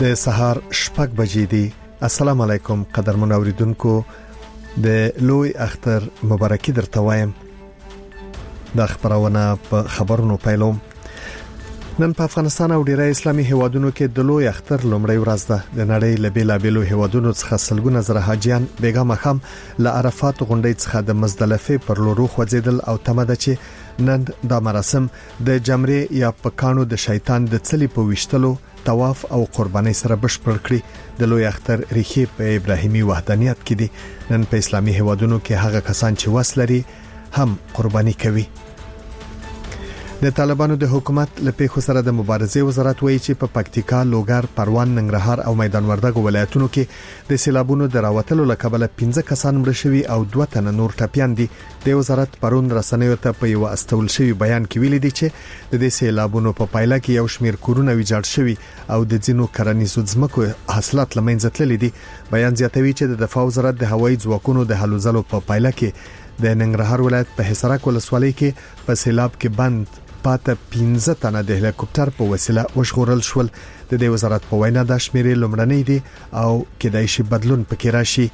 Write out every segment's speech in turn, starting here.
د سهار 6 بجې دي. السلام علیکم قدرمن اوریدونکو، د لوی اختر مبارکي درته وایم. د خبرونه په خبرونو پیلوم. نن په افغانستان او ډیری اسلامي هیوادونو کې د لوی اختر لومړی ورځ ده. د نړۍ له بیلابیلو هیوادونو څخه سلګونه زره حاجیان بیګا مخام له عرفات غونډې څخه د مزدلفه پر لورو خوځیدل او تمه ده چې نن دا مراسم د جمرې یا پکانو د شیطان د څلی په وشتلو، طواف او قرباني سره بشپړ کړي. د لوی اختر ریښې په ابراهیمي وحدانیت کې دي. نن په اسلامي هیوادونو کې هغه کسان چې وس لري هم قرباني کوي. د طالبانو د حکومت لپاره سره د مبارزې وزارت وایي چې په پکتیکا، لوګر، پروان، ننګرهار او میدان وردګ ولایتونو کې د سیلابونو د راوتلو لکبله 15 کسان مړ شوي او 2 تنه نور ټپيان دي. د وزارت پرون رسنیو ته په یو استول شوی بیان کې ویلي دي چې د دې سیلابونو په پایله کې یو شمیر کورونه ویجاړ شوي او د ځینو کرنیزو ځمکو حاصلات لمنځه تللي دي. بیان زیاتوي چې د دفاع وزارت د هوایي ځواکونو د هلو ځلو په پایله کې د ننګرهار ولایت په حصارک ولسوالۍ کې په سیلاب کې بند پاته 15 تنه د هلیکوپټر په وسیله وشغورل شول. د دې وزارت په وینا د شمیرې لومړنۍ دي او کېدای شي بدلون پکې راشي.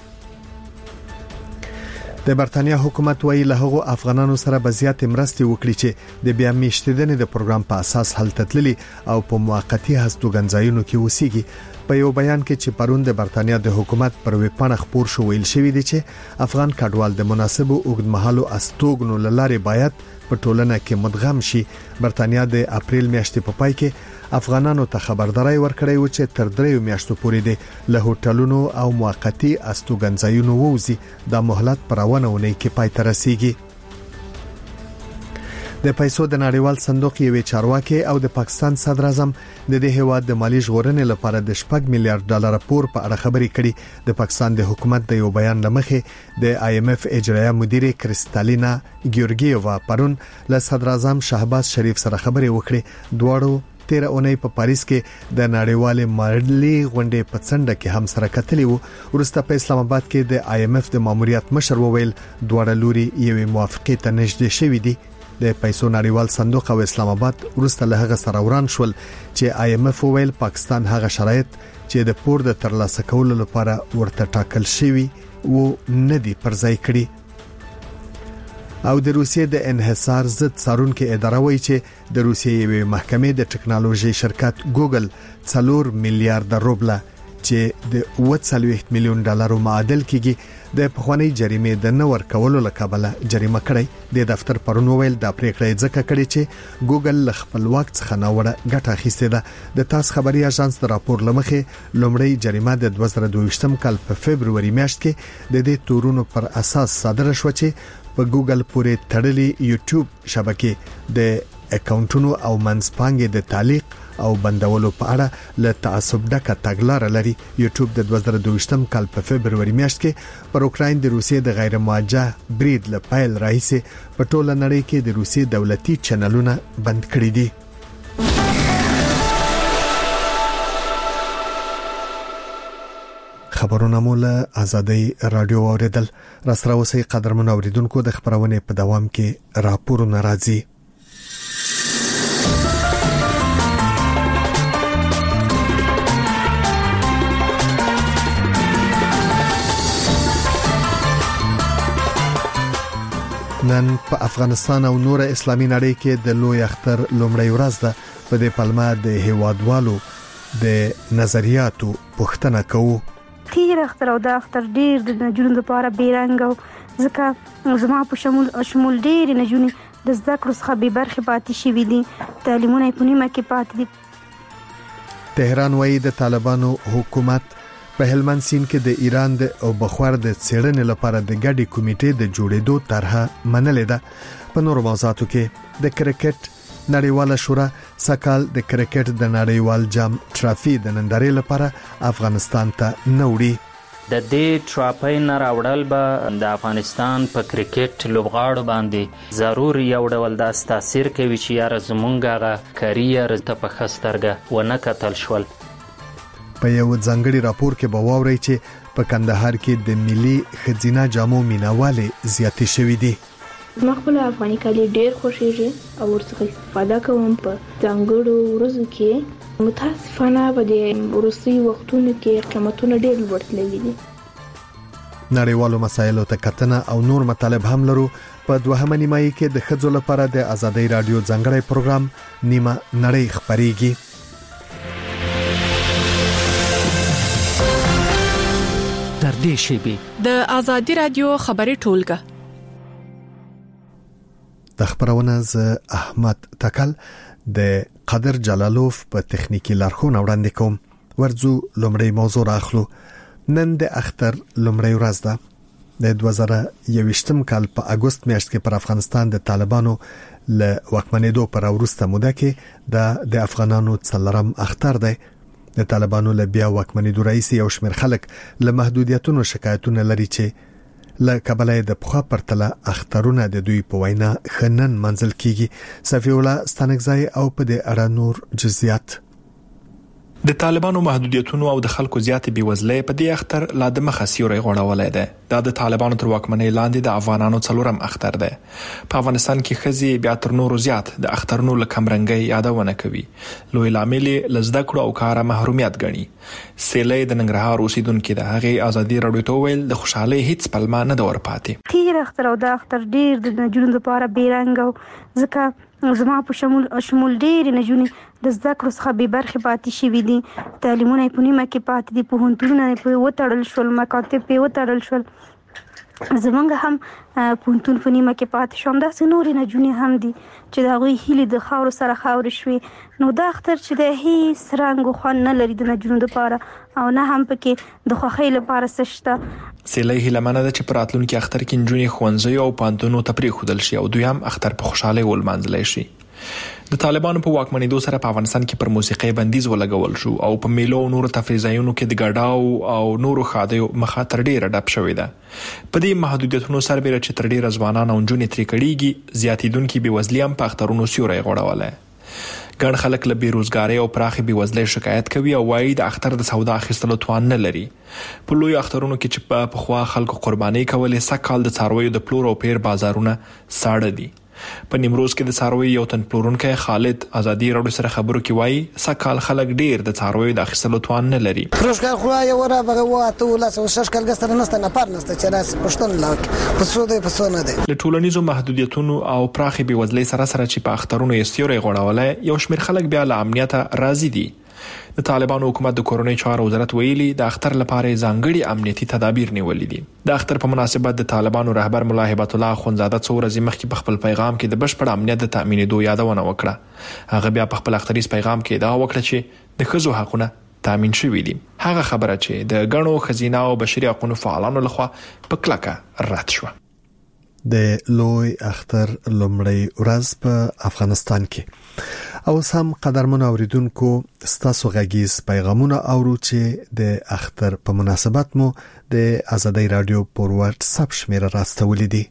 د برتانیا حکومت وایي له هغو افغانانو سره به زیات مرستې وکړي چې د بیا میشتیدنې د پروګرام په اساس حل تتللي او په موقتی هستوګنځایونو کې وسیږي. په یو بیان کې چې پرون د برتانیا د حکومت پر ویبپاڼه خبر شو ویل شوی دی چې افغان کډوال د مناسبو اوږدمهالو استوګنو لاره باید په ټولنه کې مدغم شي. برتانیا د اپریل میاشتې په پای کې افغانانو ته خبرداري ورکړې و چې تر 3 میاشتو پورې د له هوټلونو او موقتی استوګنځایونو ووزي. د مهلت پرونه کې پای ته رسیږي. د پیسو د نړیوال صندوق یوې چارواکي او د پاکستان صدر اعظم د دې هیواد د مالی ژغورنې لپاره د 6 میلیارډ ډالر پور په اړه خبرې کړي. د پاکستان د حکومت د یو بیان لمخې د IMF اجرایه مدیره کریستالینا ګیورګیووا پرون له صدر اعظم شهباز شریف سره خبرې وکړي. دواړو 13 اونۍ په پاریس کې د نړیوال مالی غونډې په څنډه کې هم سره کتلې وو. ورسته په اسلام آباد کې د IMF د ماموریت مشر وویل دواړه لوري یوې موافقې ته نږدې شوې دي. د پیسو نړیوال صندوق او اسلام آباد ورسته له هغه سره وران شول چې IMF وویل پاکستان هغه شرایط چې د پور د ترلاسه کولو لپاره ورته ټاکل شوی وو نه دي پر ځای کړی. او د روسیې د انحصار ضد څارونکو اداره وایي چې د روسیې یوې محکمې د ټکنالوژي شرکت ګوګل 4 میلیارډ روبله چې د 40 میلیون ډالرو معادل کېږي د پخوانی جریمې د نور کولو لکبله جریمه کړی. د دفتر پرون ویل د پریکړې ځکه کړی چې ګوګل خپل وخت څخه نوړه ګټه اخیسته ده. د تاس خبري اژانس د راپور لمخې لومړی جریمه د 2022م کال په فبرवरी میاشت کې د دې تورونو پر اساس صادره شو چې په ګوګل پورې تړلې یوټیوب شبکې د اکاونټونو او منځپانګې د تعلیق او بندولو په اړه له تعصب ډکه تګلاره لري. یوټیوب د 2022م کال په فبرवरी میاشت کې پر اوکراین د روسیې د غیر موجه برید له پیل راهیسې په ټوله نړۍ کې د روسیې دولتي چینلونه بند کړي دي. خبرونه مولا آزادۍ رادیو اوریدل. راسره اوسئ قدرمن اوریدونکو، د خبرونه په دوام کې راپورونه راځي. نن په افغانستان او نور اسلامي نړۍ کې د لوی اختر لومړی ورځ ده. په دې پلمه د هیوادوالو د نظریاتو پوښتنه کوو. تیر اختر او د اختر ډیر د نجونو لپاره بیرنګ او ځکه زما په شمول ډیر نجونې د زده کړو څخه به برخه پاتې شوې دي. تعلیمونه په نیمه کې پاتې دي. تهران وایي د طالبانو حکومت په هلمند سیند کې د ایران د او بخور د څېړنې لپاره د ګډي کمیټې د جوړېدو طرح منلې ده. په نورو موضوعاتو کې د کرکټ نړیواله شورا سکهال د کرکټ د نړیوال جام ټرافي د نندارې لپاره افغانستان ته نوړي. د دې ټراپۍ نه راوړل به د افغانستان په کرکټ لوبغاړو باندې ضرور یو ډول د تاثیر کوي چې یاره زمونږ هغه کرییر ته په ښه سترګه ونه کتل شول. په یو ځانګړي راپور کې به واورئ چې په کندهار کې د ملي خزینه جامو میناواله زیاتې شوې دي. ما خپل افغاني کالي ډېر خوښیږي او ورڅخه استفاده کوم. په ځانګړو ورځو کې متاسفانه په دې وروستي وختونو کې قیمتونه ډېر لوړ تللي دي. نړیوالو مسایلو ته کتنه او نور مطالب هم لرو. په دوهمه نیمایي کې د ښځو لپاره د آزادۍ رادیو ځانګړی پروګرام نیمه نړۍ خبريږي. تر دې شیبې د آزادۍ رادیو خبري ټولګه د خبرونه ز احمد تکل د قادر جلالوف په تخنیکی لارښوونه وړاندې کوم. ورځو لومړی موضوع راخلو. نن د اختر لومړی ورځ ده. د 2021 کال په اگست میاشت کې پر افغانستان د طالبانو له واکمنېدو پر وروسته موده کې د افغانانو څلورم اختر دی. د طالبانو له بیا واکمنېدو رئیس یو شمېر خلک له محدودیتونو شکایتونه لري چې له کبله د پخوا پرتله اخترونه د دوی په وینا خنن منزل کیږي. صفی الله ستانکزای او په دې اړه نور جزئیات. د طالبانو محدودیتونو او د خلکو زیاتې بیوزلۍ په دې اختر لا د مخه سیوري غوړولې ده. دا د طالبانو تر واکمنۍ لاندې د افغانانو څلورم اختر ده. په افغانستان کې ښځې بیا تر نورو زیات د اخترونو له کمرنګۍ یادونه کوي. لوی لامل له زده کړو او کار محرومیت ګڼي. سیلې د ننګرهار اوسیدونکو د هغه ازادي رادیو ته ویل د خوشحالۍ هیڅ پلمه نه د ورپاتې. تیر اختر او د اختر ډیر د نجونو لپاره بیرنګ او ځکه زما په شمول ډیر نجونې د زده کړو څخه به برخه پاتې شوې دي. تعلیمونه په نیمه کې پاتې دي. پوهنتونونه په وټړل شول، مکاتب په وټړل شول. زمونږ هم پوهنتون په نیمه کې پاتې شوم. دا نورې نجونې هم دي چې د هغوی هیلې د خاورو سره خاورې شوې. نو دا اختر چې د هیڅ رنګ او خوند نه لري د نجونو لپاره او نه هم پکې د خوښۍ لپاره څه شته. سیلې هیلمنه ده چې په راتلونکي اختر کې نجونې ښوونځي او پوهنتونونو ته پرېښودل شي او دوی هم اختر په خوشحالۍ ولمانځلی شي. د طالبانو په واکمنېدو سره په افغانستان کې پر موسیقۍ بندیز ولګول شو او په میلو او نورو تفریح ځایونو کې د ګډاو او نورو خادیو مخاطر ډېر ډپ شوې ده. په دې محدودیتونو سربېره چې تر ډېره ځوانان او نجونې ترې کړيږي، زیاتېدونکي بېوزلي هم په اخترونو سیوری غوړولی. ګڼ خلک له بیروزګارۍ او پراخې بېوزلۍ شکایت کوي او وایي د اختر د سودا اخیستلو توان نه لري. په لوی اخترونو کې چې په پخوا خلکو قربانۍ کولې، سږکال د څارویو د پلور او پیر بازارونه ساړه دي. په نیمروز کې د څارویو یو تن پلورونکی خالد ازادي رادیو سره خبرو کې وایي سږکال خلک ډیر د څارویو د اخیستلو توان نه لري. پروشکل خو یو ورا بغه واته ولا شش کال ګستر نسته نه پر نسته چې راس پښتون لاک پسو دې پسو نه دي. له ټولنیزو محدودیتونو او پراخې بېوزلۍ سره چې په اخترونو یې سیوري غوړولای، یو شمېر خلک بیا له امنیته راضي دي. د طالبانو حکومت د کورونی چارو وزارت ویلي د اختر لپاره ځانګړي امنیتي تدابیر نیولې دي. د اختر په مناسبت د طالبانو رهبر مولا هبت الله اخونزاده څو ورځې مخکې په خپل پیغام کې د بشپړ امنیت د تامینېدو یادونه وکړه. هغه بیا په خپل اختریز پیغام کې دا وکړه چې د ښځو حقونه تامین شوي دي. هغه خبره چې د غنو خزینه او بشري حقوقو فعالانو لخوا په کلکه رد شو. د لوی اختر لومړی ورځ په افغانستان کې او سم قدرمن اوریدونکو ستاسو غږیز پیغامونه اورو چې د اختر په مناسبت مو د آزادۍ رادیو پر واتس اپ شمیره راستولې دي.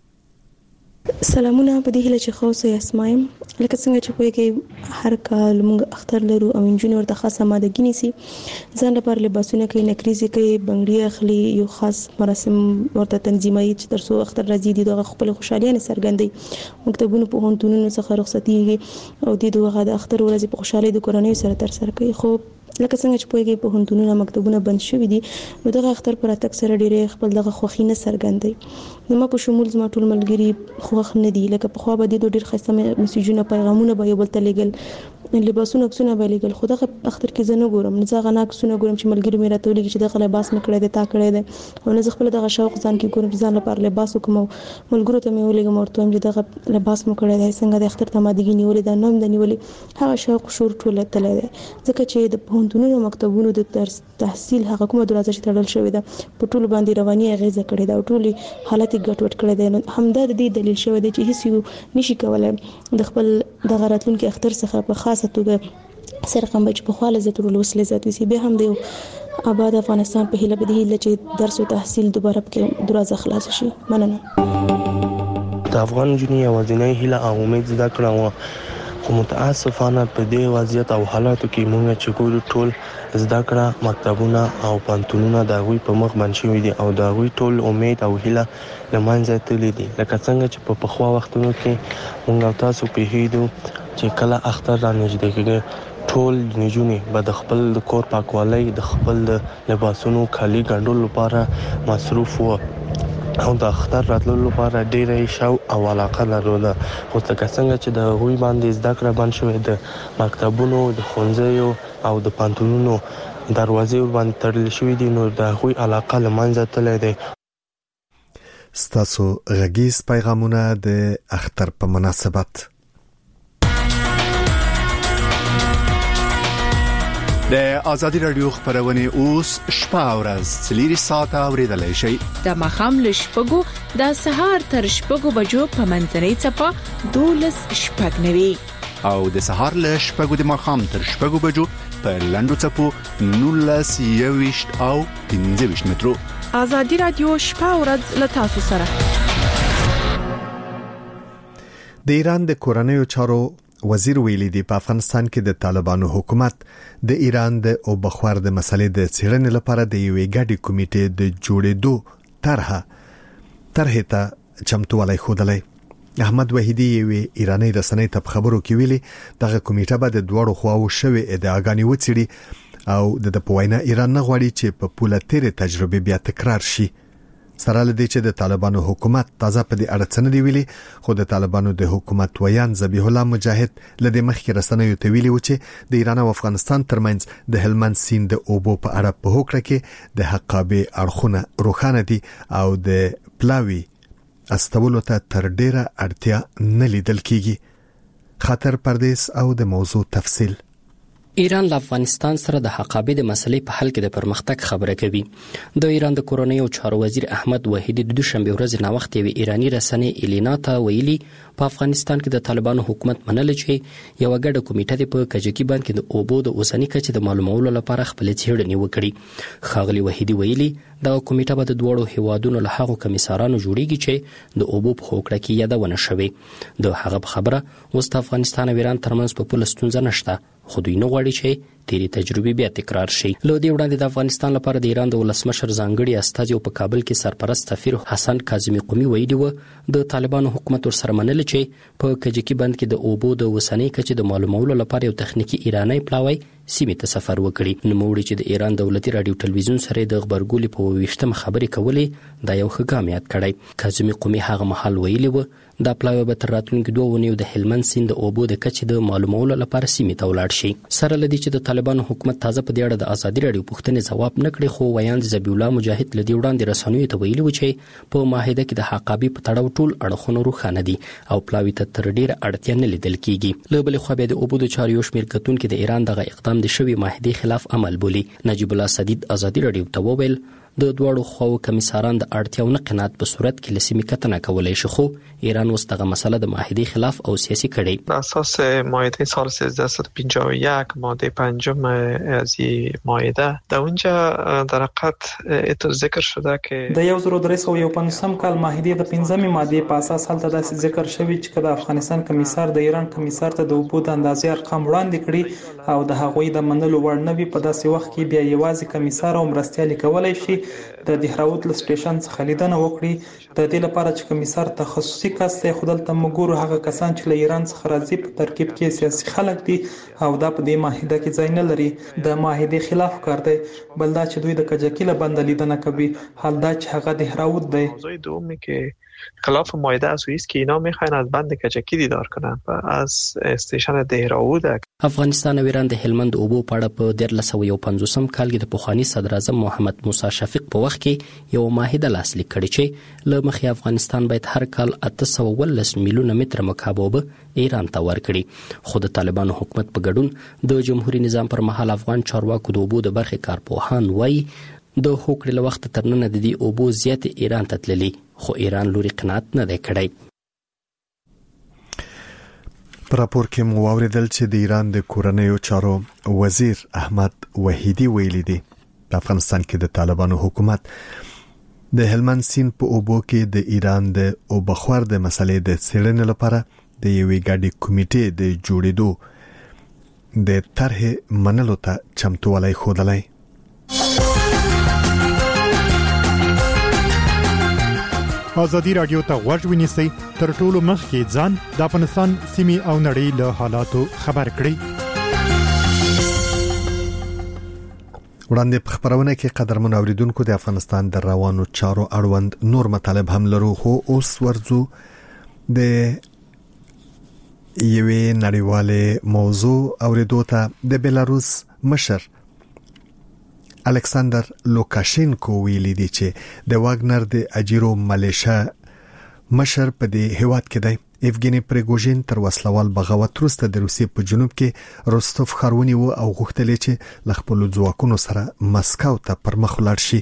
سلامونه په دې هیله چې خو سه اسمایم لکه څنګه چې پوهیږئ هر کال موږ اختر لرو او انجونې ورته خاصه مادګی نيسي ځان لپاره لباسونه کوي نکریزي کوي بنگړي اخلي یو خاص مراسم ورته تنظیموي چې ترڅو اختر راځي دغه خپل خوشحالي نه سرګندي مکتبونو په هونتونو څخه رخصتي او دغه د اختر ورځ په خوشحالي د کورنۍ سره تر سره کوي. خو لکه څنګه چې پوهیږئ په هونتونو مکتبونه بند شوي دي نو دغه اختر پر اتک سره ډېر خپل دغه خوښي نه سرګندي. نو ما په شمول زما ټول ملګری خوښ نه دي لکه په خوا به د ډېر خاصه میسیجونه پیغامونه به یو بل ته لګل لباسونه عکسونه به لګل. خو دغه اختر کې زه نه ګورم نه ځغه نه عکسونه ګورم چې ملګری مې راته ولګي چې دغه لباس مې کړی دی تا کړی دی او نه خپل دغه شوق ځان کې ګورم ځان لپاره لباس وکم ملګرو ته مې ولګم ورته چې دغه لباس مې کړی دی څنګه د اختر ته مادګي نیولې دا نوم د نیولې هغه شوق شور ټول تللی دی ځکه چې د پوهنتونونو مکتبونو د تحصیل هغه کومه دروازه چې تړل شوې ده په ټول باندې رواني اغیزه کړې ده او ټول حالت ګډوډ کړی دی. همدا د دې دلیل شوی دی چې هیڅ یو نشي کولای د خپل د غراتونکو اختر څخه په خاصه توګه سرقم بچ په خاله زه ټول وسلې ذات وسی به هم دی آباد افغانستان په هیله بده هیله چې درس او تحصیل دوباره په دروازه خلاص شي. مننه. د افغان جنۍ اوازنۍ هیله او امید زده کړم خو متاسفانه په دې وضعیت او حالاتو کې موږ چې ګورو ټول زده کړه مکتبونه او پانتونونه د غوي په مخ باندې شوي دي او د غوي ټول امید او هیله لمانځه تللی دي لکه څنګه چې په پخوا وختونو کې موږ تاسو په هیدو چې کله اختر را نږدې کېږي ټول نجونې به د خپل کور پاکوالي د خپل لباسونو کالي ګنډلو لپاره مصروف وو او د اختر راتلو لپاره ډېرې شو او علاقه لرله. خو څنګه چې د هوی باندې زده کړه بند شوې د مکتبونو د ښوونځیو او د پانتونونو دروازې باندې تړل شوې دي نو د هوی علاقه لمنځه تللې ده. ستاسو غږیز پیغامونه د اختر په مناسبت. د آزادی رادیو خبرونه اوس شپه او ورځ 4 ساعته اوریدلای شئ. د مخام له شپږو د سهار تر شپږو بجو په منځنۍ چپه 12 شپږ نوي او د سهار له شپږو د مخام تر شپږو بجو په لندو چپو 19 او 15 مترو. آزادی رادیو شپه او ورځ له تاسو سره. د ایران د کورنیو چارو وزیر ویلي دی په افغانستان کې د طالبانو حکومت د ایران د او بخوار د مسلې د څېړنې لپاره د یوې ګډې کمیټې د جوړېدو طرح ته چمتووالی ښودلی. احمد وحیدی یوې ایرانی رسنۍ ته په خبرو کې ویلي دغه کمیټه به د دوړو خواو شوې ادعاګانې وڅېړي او د پوینا ایران نه غواړي چې په پوله تیرې تجربه بیا تکرار شي. سره لدی چې د طالبانو حکومت تازه په دې اړه څه نه دی ویلي خو د طالبانو د حکومت ویان ذبیح الله مجاهد لدی مخکې رسنیو ته ویلي و چې د ایران او افغانستان ترمنځ د هلمند سیند د اوبو په اړه په هوکړه کې د حقابې اړخونه روښانه دي او د پلاوي استولو ته تر ډیره اړتیا نه لیدل کیږي. خاطر پردیس او د موضوع تفصیل. ایران له افغانستان سره د حقابې د مسلې په حل کې د پرمختګ خبره کوي. د ایران د کورنیو چارو وزیر احمد وحیدی د دوشنبه ورځ نه وخت یو ایرانی رسنۍ الینا ته ویلي په افغانستان کې د طالبانو حکومت منل چې یو ګډه کمیټه د په کجکی باندې د اوبو د اوسنۍ کچې د معلومولو لپاره خپل څېړنې وکړي. خاغلی وحیدی ویلي دا کمیټه به د دوړو هیوادونو له هغو کمیسارانو جوړیږي چې د اوبو په هوکړه کې یادونه شوي. د هغه خبره اوس د افغانستان او ایران ترمنځ په پوله ستونزه نشته خو دوی نه غواړي چې تیری تجربه بیا تکرار شي. له دې وړاندې د افغانستان لپاره د ایران د ولسمشر ځانګړي استازي په کابل کې سرپرست سفیر حسن کاظمی قومي ویلي و د طالبانو حکومت ورسره منل چې په کجکی بند کې د اوبو د وسنۍ کچې د معلومولو لپاره یو تخنیکی ایرانی پلاوی سیمې ته سفر وکړي. نو موږ چې د ایران دولتي رادیو ټلویزیون سره د خبرګولې په 28 خبرې کولې دا یو ښه ګام یاد کړی. کاظمی قومي هغه مهال ویلي و دا پلاوی به تر راتلونکي 2 ونیو د هلمند سیند د اوبو د کچې د معلومولو لپاره سیمې ته ولاړ شي. سره لدی چې د طالبانو حکومت تازه په دې اړه د آزادي رادیو پوښتنې ځواب نه کړي خو ویان ذبیح الله مجاهد لدی وړاندې رسنیو ته ویلي و چې په معاهده کې د حقابې په تړاو ټول اړخونه روښانه دي او پلاوی ته تر ډیره اړتیا نه لیدل کیږي. له بلې خوا به د اوبو د چارو شمیر کتونکو د ایران دغه اقدام د شوی معاهده خلاف عمل بولی. نجیب الله سدید آزادي رادیو ته وویل د دوړو خواو کمیساران د اړتیاو نه قناعت په صورت کې لسیمې کتنه کولای شي خو ایران اوس دغه مسله د معاهده خلاف او سیاسي کړي. اساس معاهده سال 1351 ماده 5 از این معاهده در اونجا در حقیقت ذکر شده که د 1351 کال معاهده د 5 ماده په اساس هلته داسې ذکر شوی چې د افغانستان کمیسار د ایران کمیسار ته د اوبو د اندازې ارقام وړاندې کړي او د هغوی د منلو وړ نه وي په داسې وخت کې بیا یوازې کمیسار او مرستیال کولای شي د دهراوت له سټیشن څخه لیدنه وکړي. د دې لپاره چې کمیسار تخصصي کس دی خو دلته موږ هغه کسان چې له ایران څخه راځي په ترکیب کې سیاسي خلک دي او دا په دې معاهده کې ځای نه لري. د معاهده خلاف کار دی. بل دا چې دوی د کجکی له بند لیدنه کوي حال دا چې هغه دهراوت دی. موضوع دومی که خلاف معاهده است است که اینا میخواین از بند کجکی دیدار کنن و از استیشن دهراوت. افغانستان او ایران د هلمند اوبو په اړه په 1950 کال کې د پخوانی صدر اعظم محمد موسی شفیق په وخت کې یو معاهده لاسلیک کړې چې له مخې افغانستان باید هر کال 819 میلیونه متر مکعب اوبه ایران ته ورکړي. خو د طالبانو حکومت په ګډون د جمهوریت نظام پر مهال افغان چارواکو د اوبو د برخې کارپوهان وایي د هوکړې له وخت تر نن د دې اوبو زیات ایران ته تللي خو ایران لوري قناعت نه دی کړی. پر راپور کې مو واوریدل چې د ایران د کورنیو چارو وزیر احمد وحیدی ویلي دی په افغانستان کې د طالبانو حکومت د هلمند سیند په اوبو کې د ایران د اوبخور د مسلې د څېړنې لپاره د یوې ګډې کمیټې د جوړېدو د طرح منلو ته چمتووالی ښودلی. آزادی رادیو ته غوږ ونیسئ تر ټولو مخکې ځان د افغانستان سیمې او نړۍ له حالاتو خبر کړئ. وړاندې په خبرونه کې قدرمن اوریدونکو د افغانستان د روانو چارو اړوند نور مطالب هم لرو، خو اوس ورځو د یوې نړیوالې موضوع اوریدو ته. د بلاروس مشر الکساندر لوکاشینکو ویلي دی چې د واګنر د اجیرو ملیشیا مشر په دې هیواد کې دی. ایفګینی پریګوژین تر وسلوال بغاوت وروسته د روسیې په جنوب کې روستوف ښارونی و او غوښتل چې ل خپل ځواکونو سره مسکو ته پرمخ ولاړ شي،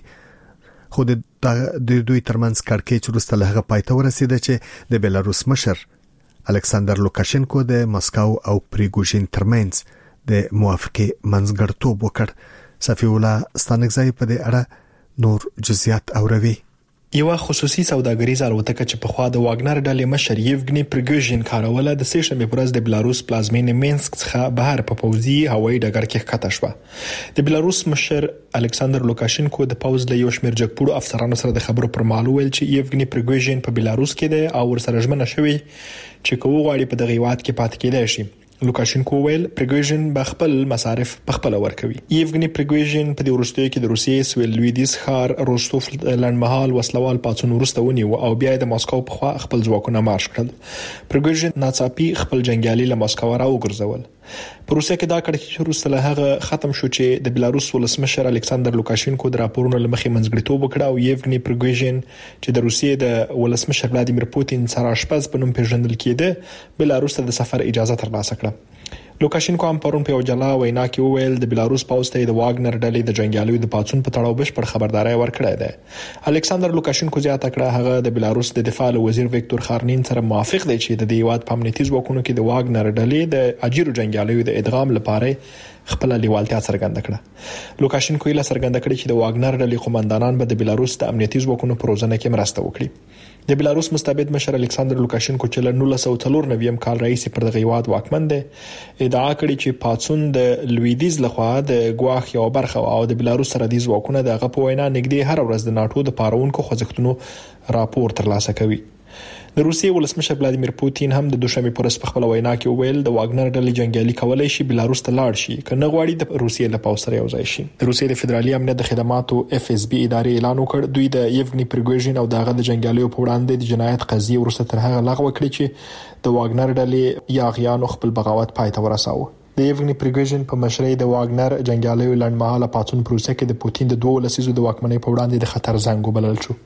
خو د دوی ترمنځ کړکېچ وروسته له هغه پای ته ورسېده چې د بلاروس مشر الکساندر لوکاشینکو د مسکو او پریګوژین ترمنځ د موافقه منځګړتوب وکړ. صفی الله ستانکزای په دې اړه نور جزئیات اوروي. یو خصوصي سوداګریز الوتکه چې په خوا د واګنر ډلې مشر یوګنی پریګوژین کاروله د سه شنبه پر ورځ د بلاروس پلازمینې مینسک څخه بهر په پوځي هوایي ډګر کې ښکته شوه. د بلاروس مشر الکساندر لوکاشینکو د پوز له یو شمېر جګپوړو افسرانو سره د خبرو پر مهال ویل چې یوګنی پریګوژین په بلاروس کې دی او ورسره ژمنه شوی چې کوو غواړي په دغه هیواد کې پاتې کېدای شي. لوکاشینکو ویل پریګوژین به خپل مصارف په خپل ورکوي. یوګنی پریګوژین په دې وروستیو کې د روسیې سویل لویدیز ښار روستوف لنډمهال وسلوال پاڅون وروسته ونیو او بیا د ماسکو په خوا خپل ځواکونه مارش کړل. پریګوژین ناڅاپي خپل جنگیالي له ماسکو راوګرځول. په روسیه کې دا کړکېچ وروسته له هغه ختم شو چې د بلاروس ولسمشر الکساندر لوکاشینکو د راپورونو لمخې منځګړیتوب وکړ او یوګنی پریګوژین چې د روسیې د ولسمشر ولادیمیر پوتین سره شپږ په نوم پیژندل کېده بلاروس ته د سفر اجازه ترلاسه کړه. لوکاشینکو هم پرون په یو جلا وینا کې وویل د بلاروس پوځ ته د واګنر ډلې د جنگیالیو د پاڅون په تړاو بشپړ خبرداري ورکړه ده. الکساندر لوکاشینکو زیاته کړه هغه د بلاروس د دفاع وزیر ویکتور خارنین سره موافق دی چې د دې هیواد په امنیتي ځواکونو کې د واګنر ډلې د اجیرو جنگیالیو د ادغام لپاره خپل لیوالتیا څرګنده کړه. لوکاشینکو یې څرګنده کړه چې د واګنر ډلې قومندانان به د بلاروس د امنیتي ځواکونو په روزنه کې مرسته وکړي. د بلاروس مستبد مشر الکساندر لوکاشینکو چې له 1994 کال راهیسې پر دغه هیواد واکمن دی ادعا کړې چې پاڅون د لویدیز لخوا د ګواښ یو برخه او د بلاروس سره د ځواکونو دغه په وینا نږدې هر ورځ د ناتو د پارونکو خوځښتونو راپور ترلاسه کوي. د روسیې ولسمشر ولادیمیر پوتین هم د دوشنبه پر ورځ په خپل وینا کې ویل د واګنر ډلې جنگیالي کولای شي بلاروس ته لاړ شي کنه غواړي د روسیې له پوځ سره یو ځای شي. د روسیې د فدرالي امنیت د خدماتو FSB ادارې اعلان وکړ دوی د یوګنی پریګوژین او دغه د جنگیالیو په وړاندې د جنایت قضیه ورسته تر هغه لغوه کړې چې د واګنر ډلې یاغیانو خپل بغاوت پای ته ورساوه. د یوګنی پریګوژین په مشرۍ د واګنر جنگیالیو لنډمهاله پاڅون پروسه کې د پوتین د 2 لسیزو د واکمنۍ په وړاندې د خطر زنګ وبلل شو.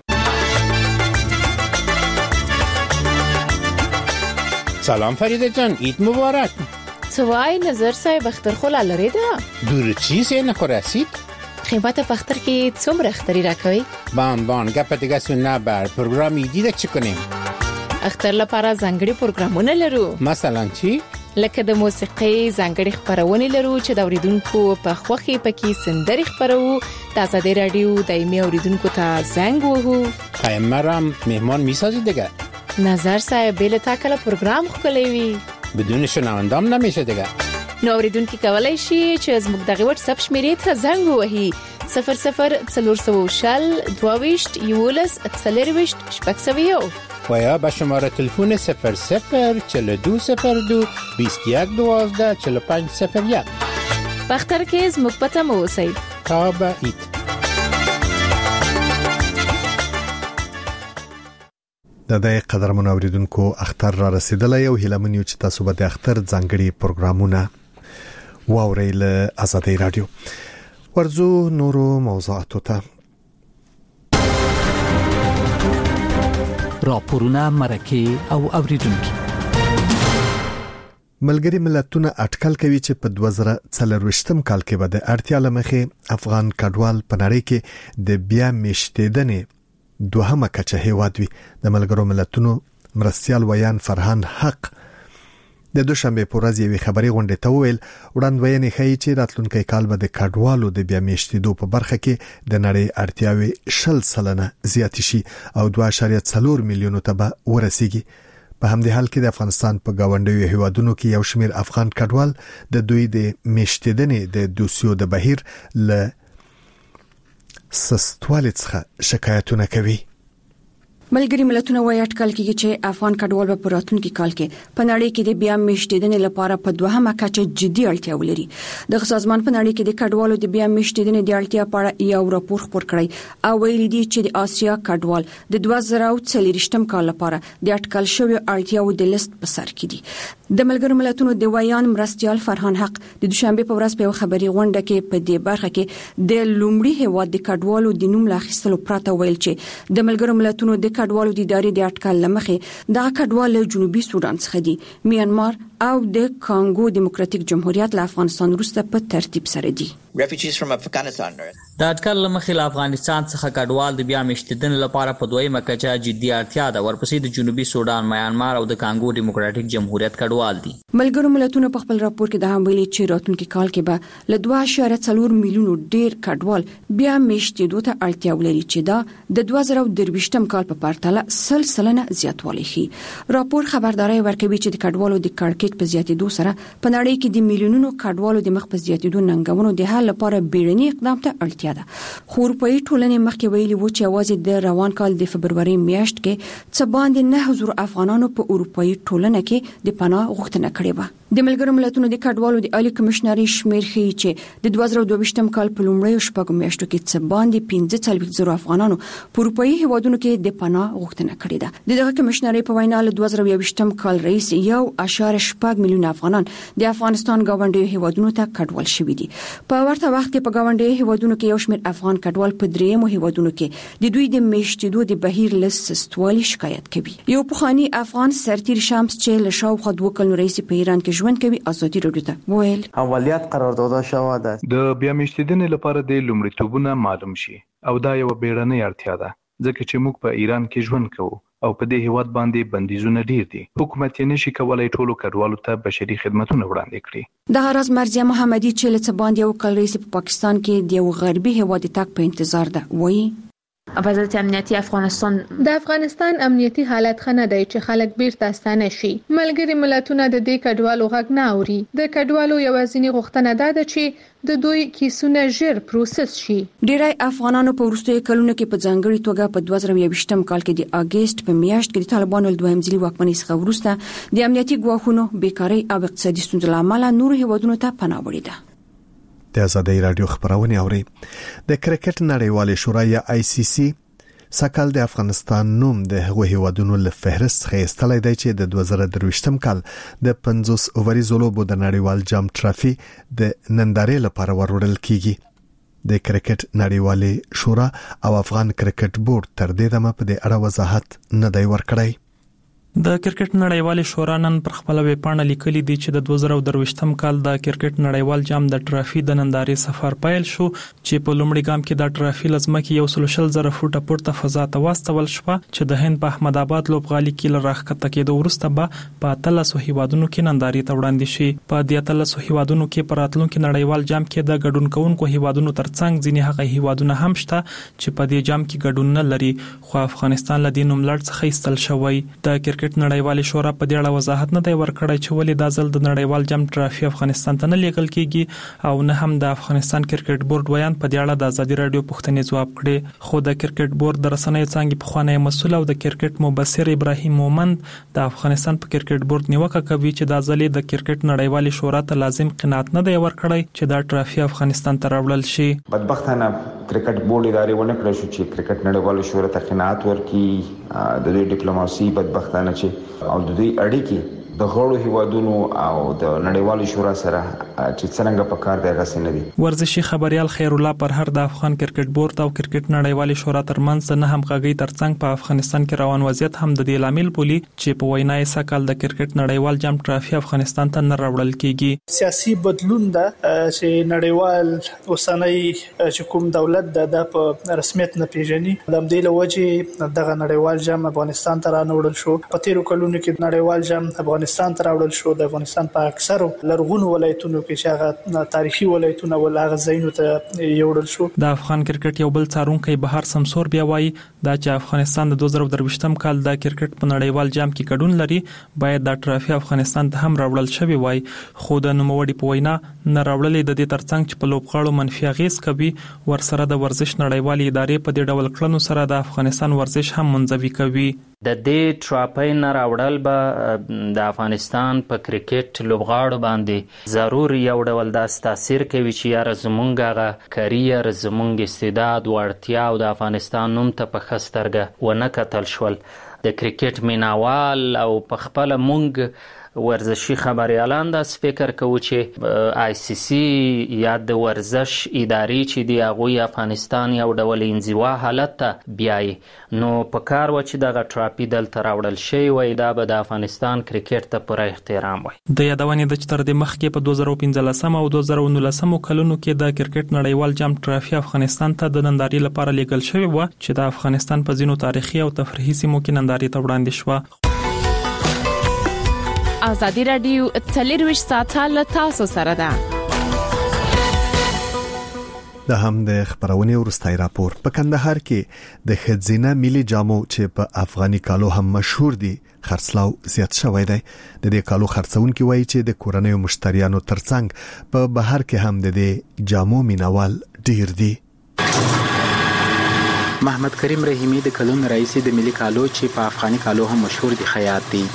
سلام فریده جان، عید مبارک. سوای نظر صاحب اختر خلا لري دا دور چیز نه خورسید خیبات پختر کې څومره اختری راکوي بان گپ دیگه سن بر پروګرام ایدی د چکنیم اختر لپاره ځانګړي پروګرامونه لرو. مثلا چی لکه د موسیقي ځانګړي خبرونه لرو چې د اوریدونکو په خوخي پکې سندري خبرو د آزادۍ رادیو دایمي اوریدونکو ته زنګ وهو. پیغمبرم مهمان میسازید دیگه. نظر صاحب بل تاکل پروګرام خولوي بدون شنوندام نمیشه دیگه. نو اوریدونکو کولای شي چې زموږ دغه واتس اپ شمیرې ته زنګ ووهي 00404011 و یا به شماره تلفن 004202 2112 4501 بختر کې زموږ پته مو اوسئ. تا به ایت د دې قدرمن اوریدونکو اختر را رسیدلی او هیلمن یو چې تاسو به د اختر ځانګړي پروګرامونه واورئ له آزادۍ رادیو. ورځو نورو موضوعاتو ته. راپورونه مرکه او اوریدونکو ملګری ملتونه اټکل کوي چې په 2024 کال کې به د اړتیا لمخې افغان کډوال په نړۍ کې د بیا میشتېدنې دوهمه کچه هیواد وي. د ملګرو ملتونو مرستيال ویان فرهان حق د دوشنبه په ورځ یوې خبري غونډې ته ویل وړاندوینې ښیي چې راتلونکي کال به د کډوالو د بیا میشتېدو په برخه کې د نړۍ اړتیاوې 60% زیات شي او 2.4 میلیون ته به ورسیږي. په همدې حال کې د افغانستان په گاونډیو هیوادونو کې یو شمېر افغان کډوال د دوی د میشتېدنې د دوسیو د بهیر له سستوالې څخه شکایتونه کوي. ملګری ملتونه وایي اټکل کیږي چې افغان کډوال په راتلونکي کال کې په نړۍ کې د بیا میشتېدنې لپاره په دوهمه کچه جدي اړتیا ولري. د سازمان په نړۍ کې د کډوالو د بیا میشتېدنې د اړتیا په اړه یو راپور خپور کړی او ویلي دي چې د آسیا کډوال د 2040 کال لپاره د اټکل شوی اړتیاو د لیست په سر کې دي. د ملګرو ملتونو د ویان مرستيال فرهان حق د دوشنبه په ورځ په خبري غونډه کې په دې برخه کې د لومړي هواد د کډوالو د نوم لاخیستلو پراته ویل چې د ملګرو ملتونو د کډوالو د ادارې د اټکل لمخې د کډوال جنوبي سودان څخه دي، میانمار او د کانګو دیموکراتیک جمهوریت له افغانستان وروسته په ترتیب سره دي. د اټکل لمخې له افغانستان څخه کډوال د بیا میشتېدنې لپاره په دویمه کچه جدي اړتیا ده، ورپسې د جنوبي سودان، میانمار او د کانګو دیموکراتیک جمهوریت کډوال دي. ملګرو ملتونو په خپل راپور کې د هم ویلي چې راتلونکي کال کې به له 2.4 میلیونو ډیر کډوال بیا میشتېدو ته اړتیا ولري چې دا د 2023 کال په پرتله 100% زیاتوالی شي. راپور خبرداري ورکوي چې د کډوالو د کړکېچ په زیاتېدو سره په نړۍ کې د میلیونونو کډوالو د مخ په زیاتېدو ننګونو د حل لپاره بیړني اقدام ته اړتیا ده. خو اروپאי ټولنې مخکې ویلي و چې اوازې د روان کال د فبرवरी میاشت کې څه باندې 9000 افغانانو په اروپאי ټولنه کې د پناه غوښتنه کړې و. د ملګرو ملتونو د کډوالو د عالی کمشنري شمیر ښیي چې د 2022 کال په لومړیو شپږو میاشتو کې څه باندې 15,000 افغانانو په اروپאי هیوادونو کې د پناه غوښتنه کړې ده. دغه کمشنري په وینا له 2022 کال رئیس 1.8 میلیون افغانان د افغانستان گاونډي هیوادونو ته کډوال شوي دي. په ورته وخت کې په گاونډي هیوادونو کې یو شمېر افغان کډوال په دریمو هیوادونو کې د دوی د میشتېدو د بهیر لسستوالي شکایت کوي. یو پخوانی افغان سرتیر شمس چې له شاوخوا 2 کلونو رئیس په ایران کې ژوند کوي ازادي راډیو ته وویل عملیات قرارداد شوه ده د بیا میشتېدنې لپاره د لومړیتوبونه معلوم شي او دا یو بیړنۍ اړتیا ده ځکه چې موږ په ایران کې ژوند کوو او په دې هیواد باندې بندیزونه ډیر دي. حکومت یې نشي کولای ټولو کډوالو ته بشري خدماتونه وړاندې کړي. د راز مرزیه محمدي چې له باندې یو کال رئیس په پاکستان کې د یو غربي هیواد تک په انتظار ده وایي وضعیت امنیتی افغانستان د افغانستان امنیتی حالت خنه دی چې خلک بیرته ستانه شي. ملګری ملتونه د دې کډوالو غږ نه اوري. د کډوالو یوازینی غوښتنه ده چې د دوی کیسونه ژر پروسس شي. ډیری افغانانو په وروستیو کلونو کې په ځانګړي توګه په 2022 کال کې د اگست په میاشت کې د طالبانو له دویم ځلي واکمنۍ څخه وروسته د امنیتي ګواښونو، بیکارۍ او اقتصادي ستونزو له امله نور هیوادونو ته پناه وړي ده. د آزادۍ رادیو خبرونه اوري. د کرکټ نړیوالې شورا یا ICC سکهال د افغانستان نوم د هغو هیوادونو له فهرست څخه ایستلای دی چې د 2023 کال د 50 اووریزو لوبو د نړیوال جام ټرافي د نندارې لپاره وروړل کیږي. د کرکټ نړیوالې شورا او افغان کرکټ بورډ تر دې دمه په دې اړه وضاحت نه دی ورکړی. د کرکټ نړیوال شورا نن پر خپل ویب پاڼه لیکلي دي چې د 2023 کال د کرکټ نړیوال جام د ټرافي د نندارې سفر پیل شو چې په لومړي ګام کې د ټرافي لزمکه 130 فوټه پورته فضا ته واستول شو چې د هند په احمد آباد لوبغالي کې لراخته کېدو وروسته به په 13 هیوادونو کې نندارې ته وړاندې شي. په دې 13 هیوادونو کې په راتلونکي نړیوال جام کې د ګډون کوونکو هیوادونو ترڅنګ ځینې هغه هیوادونه هم شته چې په دې جام کې ګډون نه لري، خو افغانستان له دې نوملړ څخه ایستل شوی. د کرکټ نړیوال شورا په دې اړه وضاحت نه دی ورکړی چې ولې د ځل د نړیوال جام ټرافي افغانستان ته نه لیږل کیږي او نه هم د افغانستان کرکټ بورډ ویان په دې اړه د آزادي رادیو پوښتنې ځواب کړي. خو د کرکټ بورډ د رسنیو څنګه په خوانی مسؤل او د کرکټ مبصر ابراهیم مومند د افغانستان په کرکټ بورډ نیوکه کوي چې د ځل د کرکټ نړیوال شورا ته لازم قناعت نه دی ورکړی چې دا ټرافي افغانستان ته راوړل شي. بدبختانه کرکټ بورډ ادارې ونه کړی شو چې کرکټ نړیوال شورا ته قناعت ورکړي. د دې ډیپلوماسي بدبختانه چې او د دوی اړیکې د غړو هیوادونو او د نړیوال شورا سره چې څنګه په کار دی غسه نه دي. ورزشي خبريال خیر الله پرهر د افغان کرکټ بورډ او کرکټ نړیوال شورا ترمنځ نه همغږي ترڅنګ په افغانستان کې روان وضعیت هم د دې لامل بولی چې په وینا یې سکهال د کرکټ نړیوال جام ټرافي افغانستان ته نه راوړل کیږي. سیاسي بدلون ده چې نړیوال اوسنۍ چې کوم دولت د په رسمیت نه پیژني د دې لوجه دغه نړیوال جام افغانستان ته راوړل شو. په تیرو کلونو کې نړیوال جام افغانستان ته راوړل شو. د افغانستان په اکثرو لرغونو ولایتونو کې چې هغه تاریخي ولایتونه ولغه زینو ته یوړل شو. د افغان کرکټ یو بل څارونکي بهر سمسور بیا وایي دا چې افغانستان د 2023م کال د کرکټ په نړیوال جام کې ګډون لري باید دا ټرافي افغانستان ته هم راوړل شوی وای، خو د نوموړي په وینا نه راوړلې د دې ترڅنګ چې په لوبغاړو منفي اغیز کوي ورسره د ورزش نړیوالې ادارې په دې ډول کړنو سره د افغانستان ورزش هم منځوي کوي. د دې ټراپۍ نه راوړل به د افغانستان په کرکټ لوبغاړو باندې ضرور یو ډول داسې تاثیر کوي چې یاره زمونږ هغه کریر، زمونږ استعداد، وړتیا او د افغانستان نوم ته په ښه سترګه ونه کتل شول. د کرکټ میناوال او په خپله مونږ ورزشي خبريالان دا فکر کوي چې آی سی سی یا د ورزش ادارې چې دی هغه افغانستان یو ډول انزوا حالت ته بیاي، نو په کار و چې دغه ټراپي دلته راوړل شي وای دا به د افغانستان کرکټ ته پوره احترام وای. د یادونې د تر د مخکې په 2015 او 2019 کلونو کې د کرکټ نړیوال جام ټرافي افغانستان ته د ننداري لپاره لیږل شوی و چې د افغانستان په ځینو تاریخي او تفریحي سیمو کې ننداري ته وړاندې شو. ازادي رادیو 24 ساعته له تاسو سره ده. د هم د خبرونې ورستای راپور په کندهار کې د خزینه ملي جامو چې په افغاني کالو هم مشهور دي خرڅلاو زیات شوی دی. د دې کالو خرڅونکو وایي چې د کورنیو مشتریانو ترڅنګ په بهر کې هم د دې جامو مینوال ډیر دي. محمد کریم رحیمی د کلون رئیس د ملي کالو چې په افغاني کالو هم مشهور دي خیاط دي.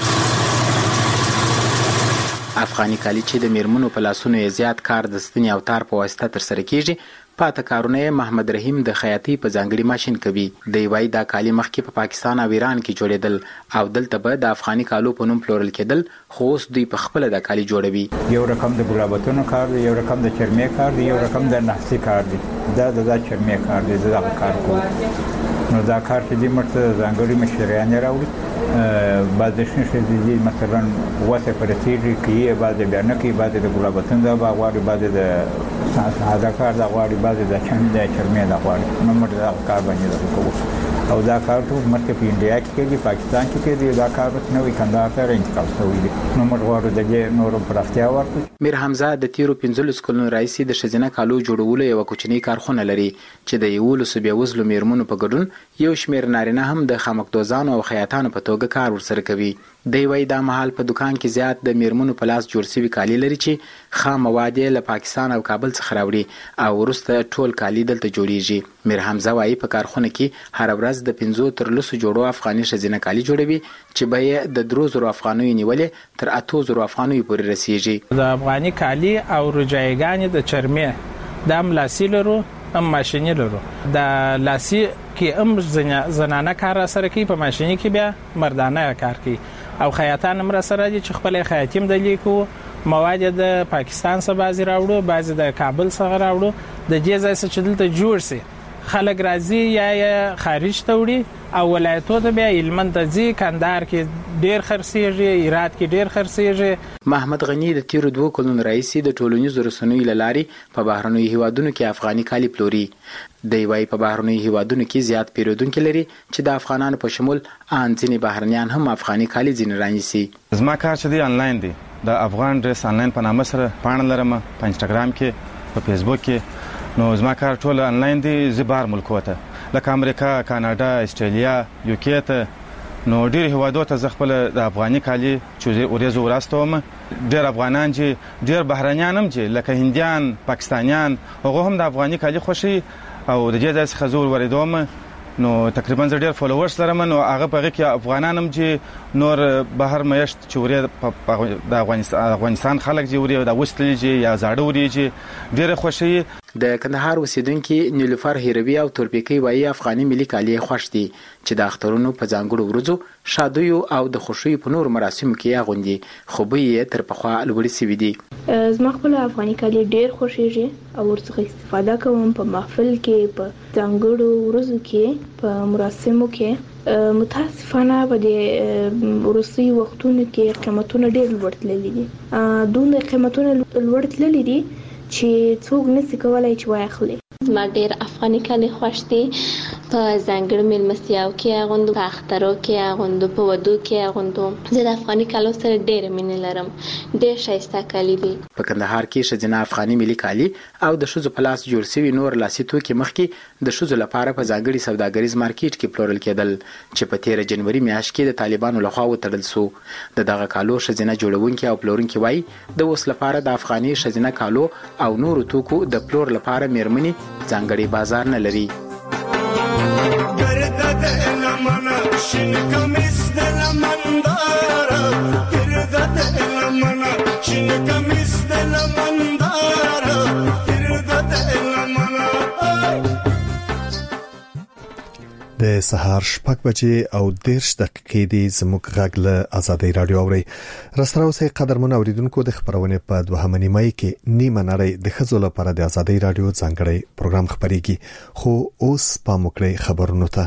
افغاني کالی چې د میرمنو په لاسونو یې زیات کار د ستنې او تار په واسطه ترسره کیږي، پاته کارونه محمد رحیم د خیاطۍ په ځانګړي ماشين کوي. د وای دا کالی مخکې په پاکستان او ایران کې جوړېدل او دلته به د افغاني کالو په نوم پلورل کېدل، خو اوس دوی په خپل د کالی جوړوي. یو رقم د ګلابتونو کار دی، یو رقم د چرمې کار دی، یو رقم د نحسي کار دی. دا چرمې کار دی، دا کار کوي. نو دا کار چې د مرته ځانګړي مشتریان راوړي، بعض شنه دي مثلا واسه پرتیږي کې بعض بیان کې بعض د ګلابتون دا غواړي، بعض د ساده کار دا غواړي، بعض د چرمې دا غواړي. نو موږ دا کار باندې کوو او دا کار ټول مرکه په انډیا کې دی، پاکستان کې دی، دا کار نوې کندهار ته انتقال شوی دی. نو موږ غواړو د دې نورو پراختیا ورکړو. میر حمزه د تیرو 15 کلونو رئیس د شزینه کالو جوړولو یو کوچنی کارخونه لري چې د یو لسو بیا وزلو میرمنو په ګډون یو شمیر نارینه هم د خامکدوزانو او خیاطانو په توګه کار ورسره کوي. دی وای دا محل په دکان کې زیات د میرمنو په لاس جوړ شوی کالی لري چې خام مواد له پاکستان او کابل څخه راوړي او ورسته ټول کالی دلته جوړیږي. میر حمزه وای په کارخونه کې هر ورځ د 15 تر 20 جوړو افغاني شزینه کالی جوړوي چې به د 3000 افغانیو نیولې تر 8000 افغانیو پورې رسیږي. د افغاني کالی او رجایګانی د چرمې د املاسی لرو هم ماشینی لرو. د لاسی کې هم زنانه کار سره کوي، په ماشینی کې بیا مردانه کار کوي او خیاطان هم سره دي چې خپل خیاطیم د لیکو مواد د پاکستان څخه بازي راوړو، بعضی د کابل څخه راوړو. د دې ځای څخه چې دلته جوړ سي خلک راځي یا خارج ته وړي او ولایتو ته بیا هلمند ته ځي، کندهار کې ډیر خرڅیږي، هرات کې ډیر خرڅیږي. محمد غنی د تیرو 2 کلونو رئیس د ټولنیزو رسنیو لارې په بهرنیو هیوادونو کې افغاني کالی پلوري. دی وای په بهرنیو هیوادونو کې زیات پیرودونکو لري چې د افغانانو په شمول ان ځینې بهرنیان هم افغاني کالی ځین رانیسي. زما کار چې دی انلاین دی، د افغان ډریس انلاین په نامه سره پاڼه لرم په انستګرام کې، په فیسبوک کې. نو زما کار ټول انلاین دی، زبار ملکو ته لکه امریکا، کاناډا، استرالیا، یوکي ته. نو ډیر هیوادو ته ز خپل د افغاني کالی چې ورېزو وراستوم. ډیر افغانان چې ډیر بهرنیان هم چې لکه هندیان، پاکستانیان، هغه هم د افغاني کالی خوشي او د دې ځای څخه زور وریدوم. نو تقریبا زه ډیر فالوورز لرم. نو هغه په هغه کې افغانان هم چې نور بهر میشت چې ورې د افغانستان خلک چې ورې د وستل چې یا زاړه ورې چې ډیر خوشي. د کندهار اوسیدونکو نیلوفر هیروی او تورپیکی وایي افغاني ملي کالی خوښ دي چې د اخترونو په ځانګړو ورځو شادیو او د خوشیو په نور مراسمو کې اغوندي، خو به یې تر پخوا لوړې سوي دي. زما خپل افغاني کالی ډیر خوښیږي او ورڅخه استفاده کوم په محفل کې، په ځانګړو ورځو کې، په مراسمو کې. متاسفانه په دې روسي وختونو کې قیمتونه ډیر لوړ تللي دي. دوی قیمتونه لوړ تللي دي چې څوک نشي کولای چې واخلي. ما ډیر افغاني کالی خوښ دي. په ځانګړي مېلمستیاو کې اغوندو، په اخترو کې اغوندو، په ودو کې اغوندو. زه د افغاني کالو سره ډېره مینه لرم. ډېر ښایسته کالي دي. په کندهار کې ښځینه افغاني ملي کالي او د ښځو په لاس جوړ شوي نور لاسي توکي مخکې د ښځو لپاره په ځانګړي سوداګریز مارکیټ کې پلورل کېدل چې په 13 جنوري میاشت کې د طالبانو لخوا وتړل شو. د دغه کالو ښځینه جوړونکي او پلورونکي وایي د اوس لپاره د افغاني ښځینه کالو او نورو توکو د پلور لپاره میرمنې ځانګړي بازار نه لري. د سهار 6 بجې او 10 دقیقې دی زموږ غږ له آزادۍ رادیو اوري. رسره اوسې قدرمن اوریدونکو د خبرونه په 2 نیمه کې نیمه نړۍ د خزو لپاره د آزادۍ رادیو ځانګړی پروګرام خبريږي. خو اوس پام وکړئ خبرونو ته.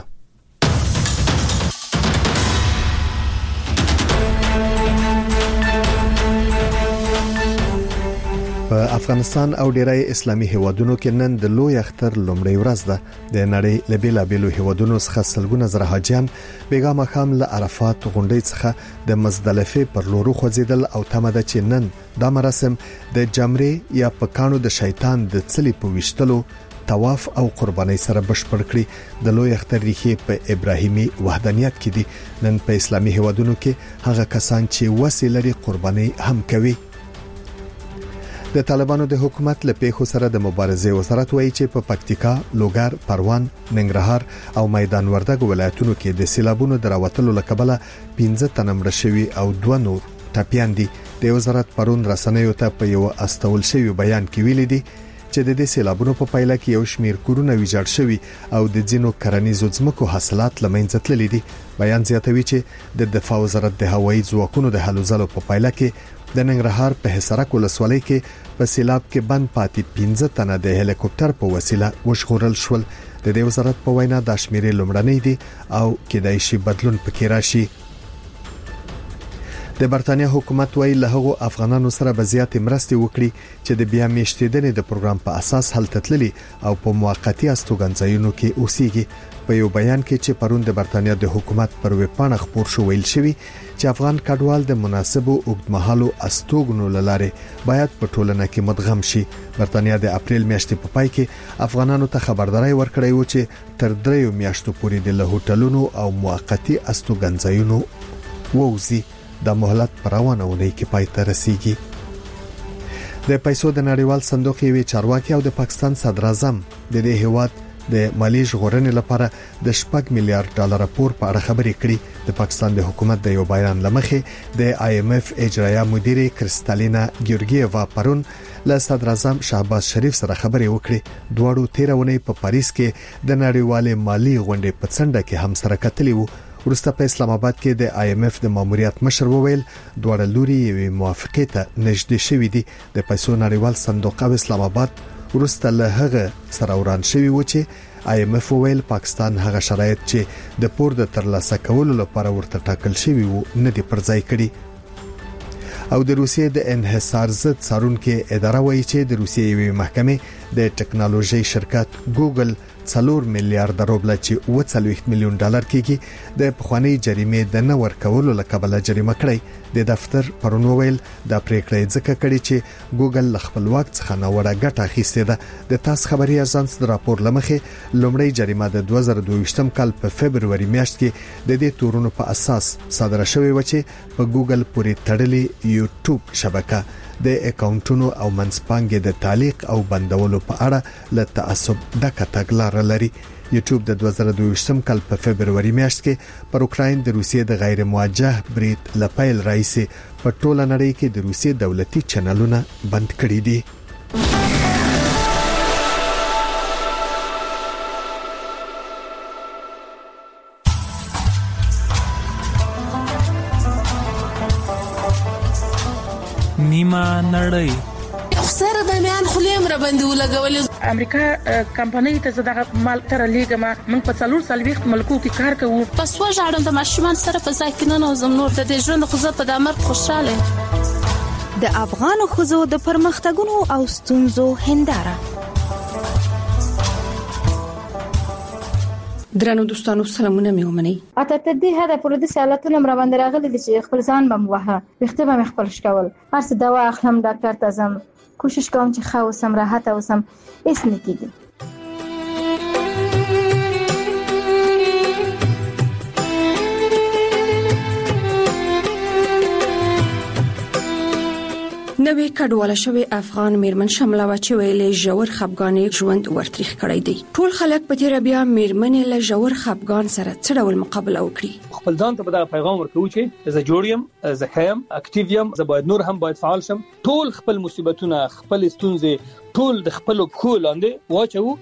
په افغانستان او ډیری اسلامي هیوادونو کې نن د لوی اختر لومړی ورځ ده. د نړۍ له بیلابیلو هیوادونو څخه سلګونه زره حاجیان بیګا مخام له عرفات غونډې څخه د مزدلفه پر لورو خوځیدل او تمه ده چې نن دا مراسم د جمرې یا پکانو د شیطان د څلی په وشتلو طواف او قرباني سره بشپړ کړي. د لوی اختر ریښې په ابراهیمي وحدانیت کې دي. نن په اسلامي هیوادونو کې هغه کسان چې وسیله قرباني هم کوي. د طالبانو د حکومت له پیښو سره د مبارزې وزارت وایي چې په پکتیکا، لوګر، پروان، ننګرهار او میدان وردګ ولایتونو کې د سیلابونو دراوتلو لکبله 15 تنه مړه شوي او 2 نور ټپيان دي. د وزارت پرون رسنیو ته په یو استول شوی بیان کې ویلي دي چې د دې سیلابونو په پایله کې یو شمیر کورونه ویجاړ شوي او د ځینو کرنیزو ځمکو حاصلات لمنځه تللي دي. بیان زیاتوي چې د دفاع وزارت د هوایي ځواکونو د هلو ځلو په پایله کې د ننګرهار په حصارک ولسوالۍ کې په سیلاب کې بند پاتې 15 تنه د هلیکوپټر په وسیله وژغورل شول. د دې وزارت په وینا د شمیرې لومړنۍ دي او کېدای شي بدلون پکې راشي. د برتانیا حکومت وایي له هغو افغانانو سره به زیاتې مرستې وکړي چې د بیا میشتېدنې د پروګرام په اساس هلته تللي او په موقتی استوګنځایونو کې اوسېږي. په یو بیان کې چې پرون د برتانیا د حکومت پر ویبپاڼه خپور شو ویل شوی چې افغان کډوال د مناسبو اوږدمهالو استوګنو لاره باید په ټولنه کې مدغم شي. برتانیا د اپریل میاشتې په پای کې افغانانو ته خبرداري ورکړې و چې تر 3 میاشتو پورې د هوټلونو او موقتی استوګنځایونو ووزي. د مهلت پر روانونه کې پای ته رسیدي. د پیسو د نړیوال صندوق یوې چارواکي او د پاکستان صدر اعظم د دې هیواد د مالی ژغورنې لپاره د 8 میلیارډ ډالر پور په اړه خبرې کړې. د پاکستان د حکومت د یو بیان لمخې د IMF اجرایه مدیر کرستالینا ګیورګیeva پرون له صدر اعظم شهباز شریف سره خبرې وکړې. دوړو 13 ونې په پاریس کې د نړیوال مالی غونډې په څنډه کې هم سره کتلې وو. ورسته په اسلام آباد کې د IMF د ماموریت مشر وویل دوړ لوري یوې موافقه ته نږدې شوې دي. د پیسو نړیوال صندوق او اسلام آباد ورسته له هغه سره وران شوی و چې IMF ویل پاکستان هغه شرایط چې د پور د ترلاسه کولو لپاره ورته ټاکل شوی وو نه دی پرځای کړی. او د روسیې د انحصار ضد څارونکو اداره وایي چې د روسیې یوې محکمې د ټکنالوژي شرکت ګوګل 4 میلیارډ روبل چې 40 میلیون ډالر کېږي د پخوانی جریمې د نه ورکولو لکبله جریمه کړې. د دفتر پرون ویل د پریکړې ځکه کړي چې ګوګل خپلواک څخه نه وړه ګټه اخیسته ده. د تاس خبري اژانس د راپور لمخې لومړی جریمه د 2022 کال په فبرवरी میاشت کې د دې تورونو په اساس صادره شوې و چې په ګوګل پورې تړلې یوټیوب شبکه د اکاونټونو او منځپانګې د تعلیق او بندولو په اړه له تعصب ډکه تګلاره لري. یوټیوب د 2022 کال په فبرवरी میاشت کې پر اوکراین د روسیې د غیر موجه برید لپیل رئیس په ټوله نړۍ کې د روسیې دولتي چینلونه بند کړي دي. نیمه نړۍ سره د میان خلیم را باندې ولګولې. امریکا کمپنۍ ته زداغه مال تر لیګما من په 4 ملکو کې کار کوو. پس وژاړم د ماشومان سره په ځای کې نه نوزم نور د دې ژوند خو زه په دمر خوشاله. د افغان خزو د پرمختګونو او ستونزو هنداره. درنو دوستانو سلامونه مې ومني. اته ته دې هدا پر دې سالتونه مر باندې راغلي دي چې خپل ځان بم وها وخته به خپل شکول هر څه دوا اخلم ډاکټر ته ځم کوشش کوم چې ښه اوسم راحت اوسم هیڅ نه کیږي. نوې کډواله شوی افغان میرمن شمله و چې ویلې ژور خپګان ژوند ورتریخ کړی دی. ټول خلک په تیر بیا میرمنې له ژور خپګان سره څه ډول مقابله وکړي. خپل ځان ته به پیغام ورکوي چې زه جوړ یم، زه خیم، اکټیو یم، زه باید نور هم باید فعال شم. ټول خپل مصیبتونه، خپل ستونزې ټول د خپل پښو لاندې واچو.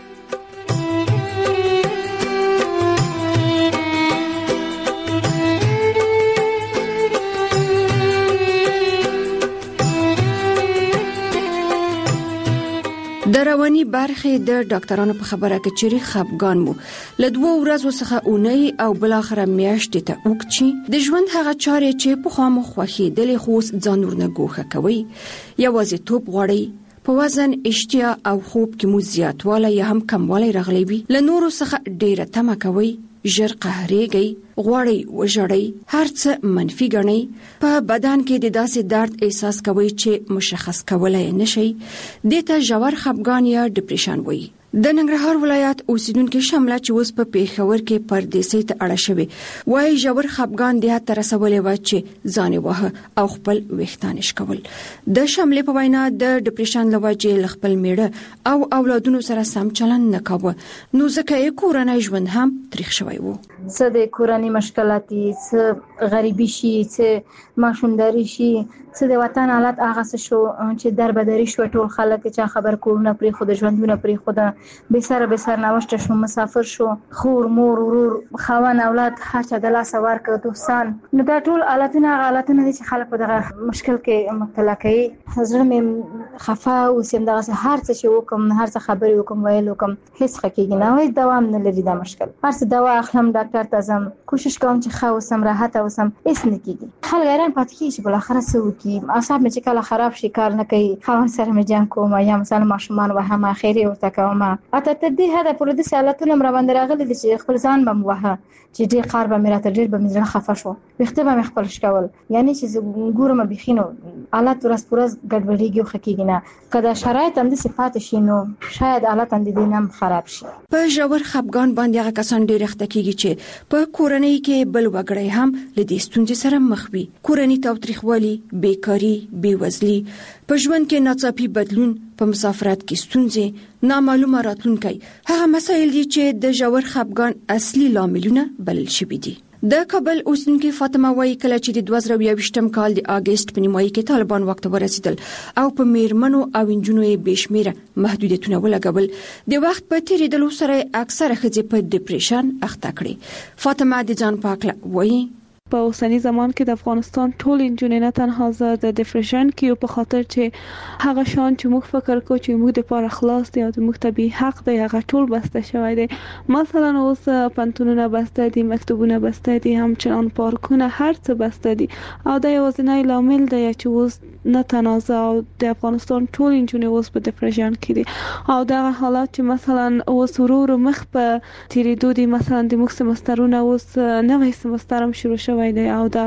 د رواني برخه د ډاکټرانو په خبره کې چې خپګان مو له 2 ورځې څخه اونۍ او بل اخر میاشتې ته وکړي د ژوند هغه چارې چې په خامو خوخي د لخوس ځان ورنه ګوخه کوي یوازې توپ غوړي په وزن اشتیا او خوب کې مو زیاتواله یا هم کمواله راغلی وي له نورو څخه ډیره تمه کوي ژر قهرېږي غوړی وژړی هر څه منفي ګڼي په بدن کې د داسې درد احساس کوي چې مشخص کولای نشي دته ژور خپګان یا ډیپریشن وایي. د ننګرهار ولایت اوسیدونکو شمله چې اوس په پیښور کې پردیسي ته اړه شوی وایي ژور خپګان د هغه تر سوالې و چې ځان وه او خپل وختانش کول. د شمله په وینا د ډیپریشن لوجه خپل میړه او اولادونو سره سم چلند نه کاوه نو ځکه یې کورنۍ ژوند هم تاریخ شوی وو. څه د کورنۍ مشکلاتي، څه غریبي شي، څه ماشومداري شي، څه د وطن حالت هغه څه شو چې دربدري شو. ټول خلک چې خبر کورونه پرې خود ژوندونه پرې خود به سر نوشته شو، مسافر شو، خور مور ورور خوان اولاد هر چا د لاس ورکړ دوستان. نو دا ټول حالتونه دي چې خلک په دغه مشکل کې مبتلا کوي. حضرت مې خفا او سیم دغه هر څه چې وکم، هر څه خبرې وکم، ویل وکم، هیڅ حقیقت نه وي، دوام نه لري دا مشکل. هر څه دوا اخلم ډاکټر ته ځم کوشش کوم چې ښه اوسم راحت اوسم هیڅ نه کیږي. خلک حیران پاتې کیږي چې بل اخر څه وکي. اعصاب مې چې کله خراب شي کار نه کوي، خوان سره مې جنگ کوم یا مثلا ماشومان وهم اخیری ورته کوم. اته ته دې هدا پر دې سالتونه مر باندې راغلي دي چې خپل ځان بم وها چې دې قار به مې راته ډېر به مې خفه شو وخته به مې خپل شکول یعنی چې ګورم بخینو حالت ورځ پرځ ګډوډیږي خو کېږي نه کله شرایط هم د صفات شي نو شاید حالت هم دې نم خراب شي. په ژور خپګان باندې هغه کسان ډېر اخته کېږي چې په کورنۍ کې بل وګړي هم له دې ستونزې سره مخ وي. کورنۍ تاوتریخوالي، بیکاری، بیوزلي، په ژوند کې ناڅاپي بدلون، په مسافرت کې ستونزې، نامعلومه راتلونکي هغه مسایل دي چې د ژور خپګان اصلي لاملونه بلل شوي دي. د کابل اوسیدونکو فاطمه وایي کله چې د 2022م کال د اگست په نیمایي کې طالبان وخت ورسېدل او په میرمنو او انجونو یې بشمیره محدودیتونه ولګول د وخت په تیریدلو سره اکثره ښځې په ډیپریشن اخته کړي. فاطمه د ځان پاکله وایي په اوسنی زمان کې د افغانستان ټول انجونې نه تنها زه د ډیپریشن کې په خاطر چې هغه شان چې موږ فکر کوو چې موږ د پاره خلاص دی او د موږ طبي حق دی هغه ټول بسته شوی دی. مثلا اوس پنتونونه بسته دي، مکتوبونه بسته دي، همچنان پارکونه هر څه بسته دي او دا یوازینی لامل دی چې اوس نه تنازع او د افغانستان ټول انجونې اوس په ډیپریشن کې دي او دا حالات چې مثلا اوس ورور مخ په تیریدو دي. مثلا د موږ سمسترونه اوس نوې سمستر هم شروع شوی دی او دا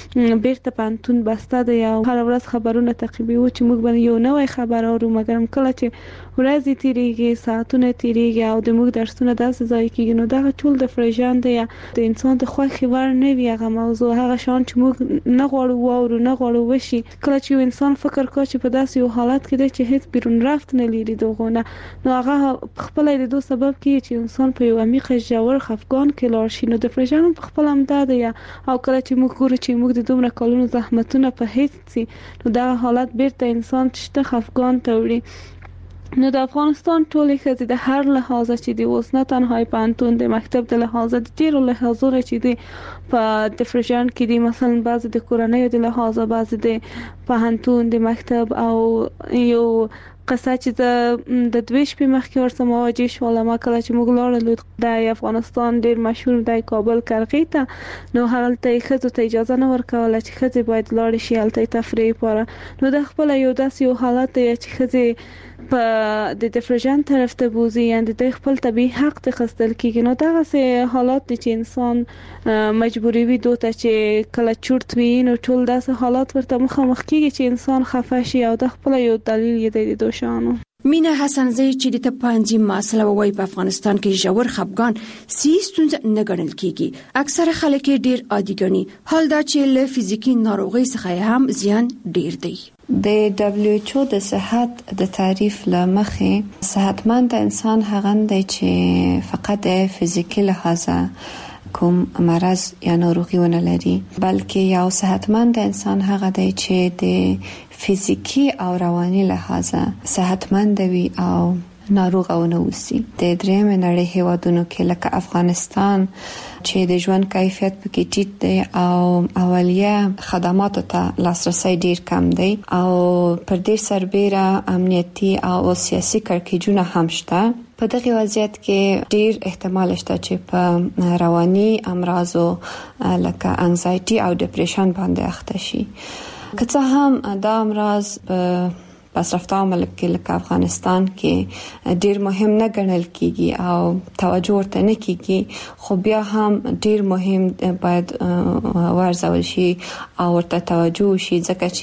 بیرته پانتون بسته دی او هر ورځ خبرونه تعقیبوي چې موږ باندې یو نوې خبر اورو مګر کله چې ورځې تیریږي ساعتونه تیریږي او د موږ درسونه داسې ځای کېږي نو دا ټول ډیپریشن دی. د انسان د خوښي ور نه وي هغه موضوع هغه شان چې موږ نه غواړو او نه غواړو وشي. کله چې انسان فکر کوي چې په داسې یو حالت کې دی چې هیڅ بیرون رفت نه لري دغونه نو هغه خپل د دوه سبب کې چې انسان په یو عمیق ژور خفګان کې لاړ شي. نو ډیپریشن په خپل هم دا دی او کله چې موږ ګورو چې موږ د دومره کلونو زحمتونه په هیڅ سي نو دا حالت بیرته انسان تشته خفګان ته وړي. نو د افغانستان ټولې ښځې د هر لحاظه چې د اوس نه تنها پانتون د مکتب د لحاظه د ډیرو لحاظونو چې د په ډیپریشن کې دي مثلا بعضې د کورنۍ د لحاظه بعضې د پانتون د مکتب او یو قصه چې د دوی شپې مخکې ورسره مواجه شول. ما کله چې موږ لاړو د افغانستان ډیر مشهور د کابل کرغې ته، نو هلته ښځو ته اجازه نه ورکوله چې ښځې باید لاړې شي هلته تفریح لپاره. نو د خپل یو داسې یو حالت دی چې ښځې په د ډیفریژن طرف ته بوزي، یعنی د خپل طبيعي حق ته خستل کیږي. نو دغه سه حالات دي چې انسان مجبوری وي دوته چې کله چورت وي، نو ټول داسې حالات ورته مخامخ کیږي چې انسان خفه شي، او د خپل یو دلیل یې د دوشانو. مینا حسنزی چې د تپانځي مسله وای په افغانستان کې ژور خپګان سیستونز نه ګڼل کیږي. اکثره خلک ډیر عادي ګڼي، حال دا چې له فزیکی ناروغي څخه هم زیان ډیر دی. د WHO د صحت د تعریف لمخې صحتمند انسان هغه دی چې فقط د فزیکی لحاظه کوم مرض یا ناروغي ونه لري، بلکې یو صحتمند انسان هغه دی چې د فزیکی او رواني لحاظه صحتمند وي او ناروغ او نه وسی. د درېم نړۍ هیوادونو کې لکه افغانستان چې د ژوند کیفیت پکې ټیټ دی او اولیه خدماتو ته لاسرسي ډیر کم دی، او پر دې سربېره امنیتي او سیاسي کړکېچونه هم شته. په دغه وضعیت کې ډیر احتمال شته چې په رواني امراضو لکه انزایټي او ډیپریشن باندې اخته شي. که څه هم دا امراض پسرفته ملک کې لکه افغانستان کې ډیر مهم نه ګڼل کیږي او توجه ورته نه کیږي، خو بیا هم ډیر مهم باید ورزول شي او ورته توجه شي، ځکه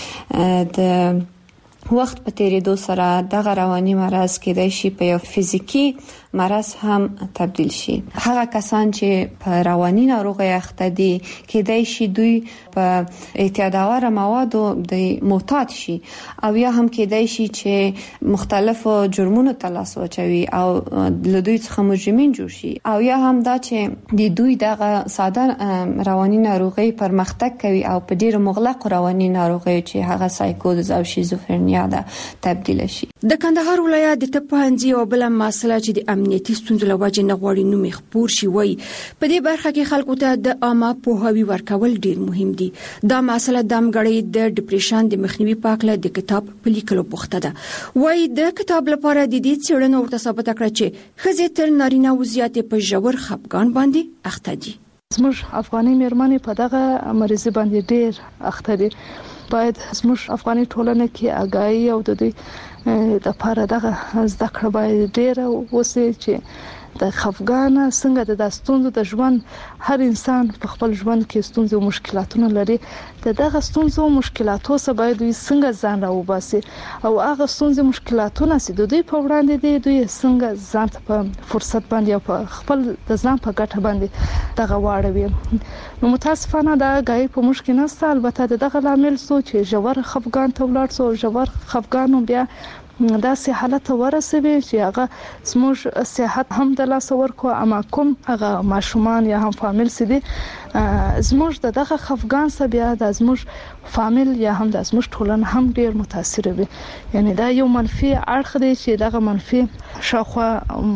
چې د وخت په تیریدو سره دغه رواني مرض کېدای شي په یو فزیکی مرض هم تبدیل شي. هغه کسان چې په رواني ناروغي اخته دي کېدای شي دوی په اعتیادآور موادو د معتاد شي، او یا هم کېدای شي چې مختلفو جرمونو ته لاس واچوي او له دوی څخه مجرمین جوړ شي، او یا هم دا چې د دوی دغه ساده رواني ناروغي پرمختګ کوي او په ډیره مغلق رواني ناروغي چې هغه سایکوز او شیزوفرنیا ده تبدیل شي. د کندهار ولایت د تپانځي او بل مسله چې د امنیتي ستونزو له وجې نه غواړي نو مخبور شي وای، په دې برخه کې خلکو ته د عامه پوهاوی ورکول ډیر مهم دي. دا مسله د امګړې د ډیپریشن د مخنیوي په اړه د کتاب په لیکلو بوخته ده. وای د کتاب لپاره د دې څېړنو ورته ثابت کړ چې ښځې تر نارینه وضعیت په ژور خپګان باندې اخته دي. زموږ افغاني مېرمنې په دغه مریضي باندې ډیر اخته دي. باید زموږ افغاني ټولنه کې آگاهی او د دې د لپاره دغه زده کړه باید ډیره وسی چې د خفګان څنګه د داستونو د ژوند هر انسان په خپل ژوند کې ستونزې او مشکلاتونه لري. دغه ستونزې او مشکلاتو سره باید دوی څنګه ځان راوباسي او هغه ستونزې مشکلاتونه چې دوی په وړاندې دي دوی څنګه ځان ته په فرصت باندې او په خپل د ځان په ګټه باندې دغه واړوي. نو متاسفانه دا غي په مشکل نه، البته دغه لامل سو چې ژور خفګان ته ولاړ سو، ژور خفګان بیا داسې حالت ورسوي چې هغه زموږ صحت هم د لاس ورکو، اما کوم هغه ماشومان یا هم فامیل سدي زموږ دغه خفګان سره بیا د زموږ فامیل یا هم د زموږ ټولنه هم ډیر متاثر وي. یعنی دا یو منفي اړخ دی چې دغه منفي شاخوا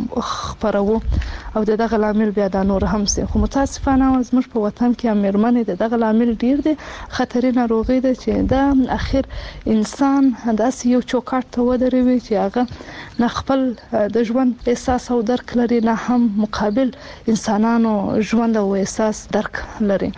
خبرو او دغه لامل بیا د نور هم سي. خو متاسفانه زموږ په وطن کې امرمنې دغه لامل ډیر دي، خطرې ناروغي ده چې دا اخر انسان داسې یو چوکاټ ته ودروي چې هغه نه خپل د ژوند احساس او درک لري، نه هم مقابل انسانانو ژوند او احساس درک لري.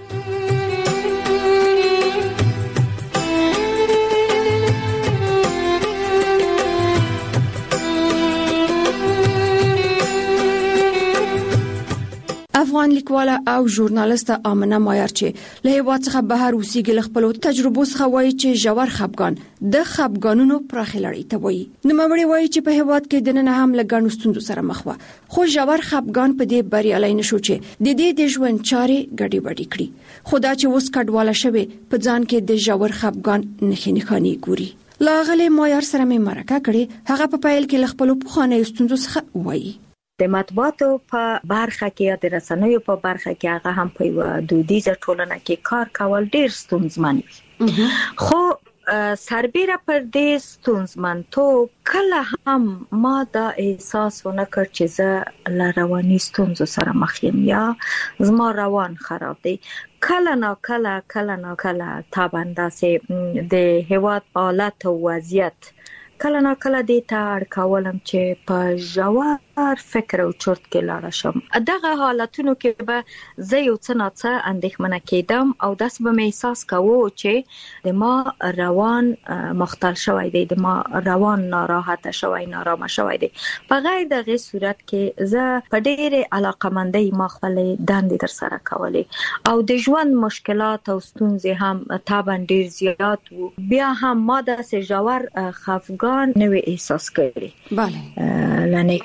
افغان لیکواله او ژورنالیست آمنه مایار چې له هیواد څخه بهر اوسېږي خپل تجربو څخه وایي چې ژور خپګان د خپګانونو پراخه لړۍ ته وایي. نو مړی وایي چې په هیواد کې د نن هم لګڼو ستونزو سره مخ و، خو ژور خپګان په دې بریالي نشو چې د دې د ژوند چارې ګډي وډي کړي. خدا چې اوس کډواله شوی په ځان کې د ژور خپګان نښې ګوري. لاغله مایار سره مې مرکه کړي، هغه په پیل کې خپل پخوانی ستونزو څخه وایي. د مطبوعاتو په برخه کې یا د رسنیو په برخه کې هغه هم په یو دودیزه ټولنه کې کار کول ډیر ستونزمن وي. خو سربېره پر دې ستونزمنتوب کله هم ما دا احساس ونه کړ چې زه له رواني ستونزو سره مخ یم یا زما روان خراب دی. کله نا کله طبعا داسې د هیواد حالت او وضعیت کله نه کله دې ته اړ کولم چې په ژور فکر او چرت کې لاړ شم. دغه حالتونو کې به زه یو څه نه څه اندېښمنه کېدم او داسې به مې احساس کوو چې د ما روان مختل شوی دی، د ما روان ناراحته شوی، نارامه شوی دی. په غیر دغه صورت کې زه په ډېرې علاقمندۍ ما خپلې دندې ترسره کولې او د ژوند مشکلات او ستونزې هم طبعا ډېر زیات وو. بیا هم ما داسې ژور خفګان نه وی احساس کړی. بله لنه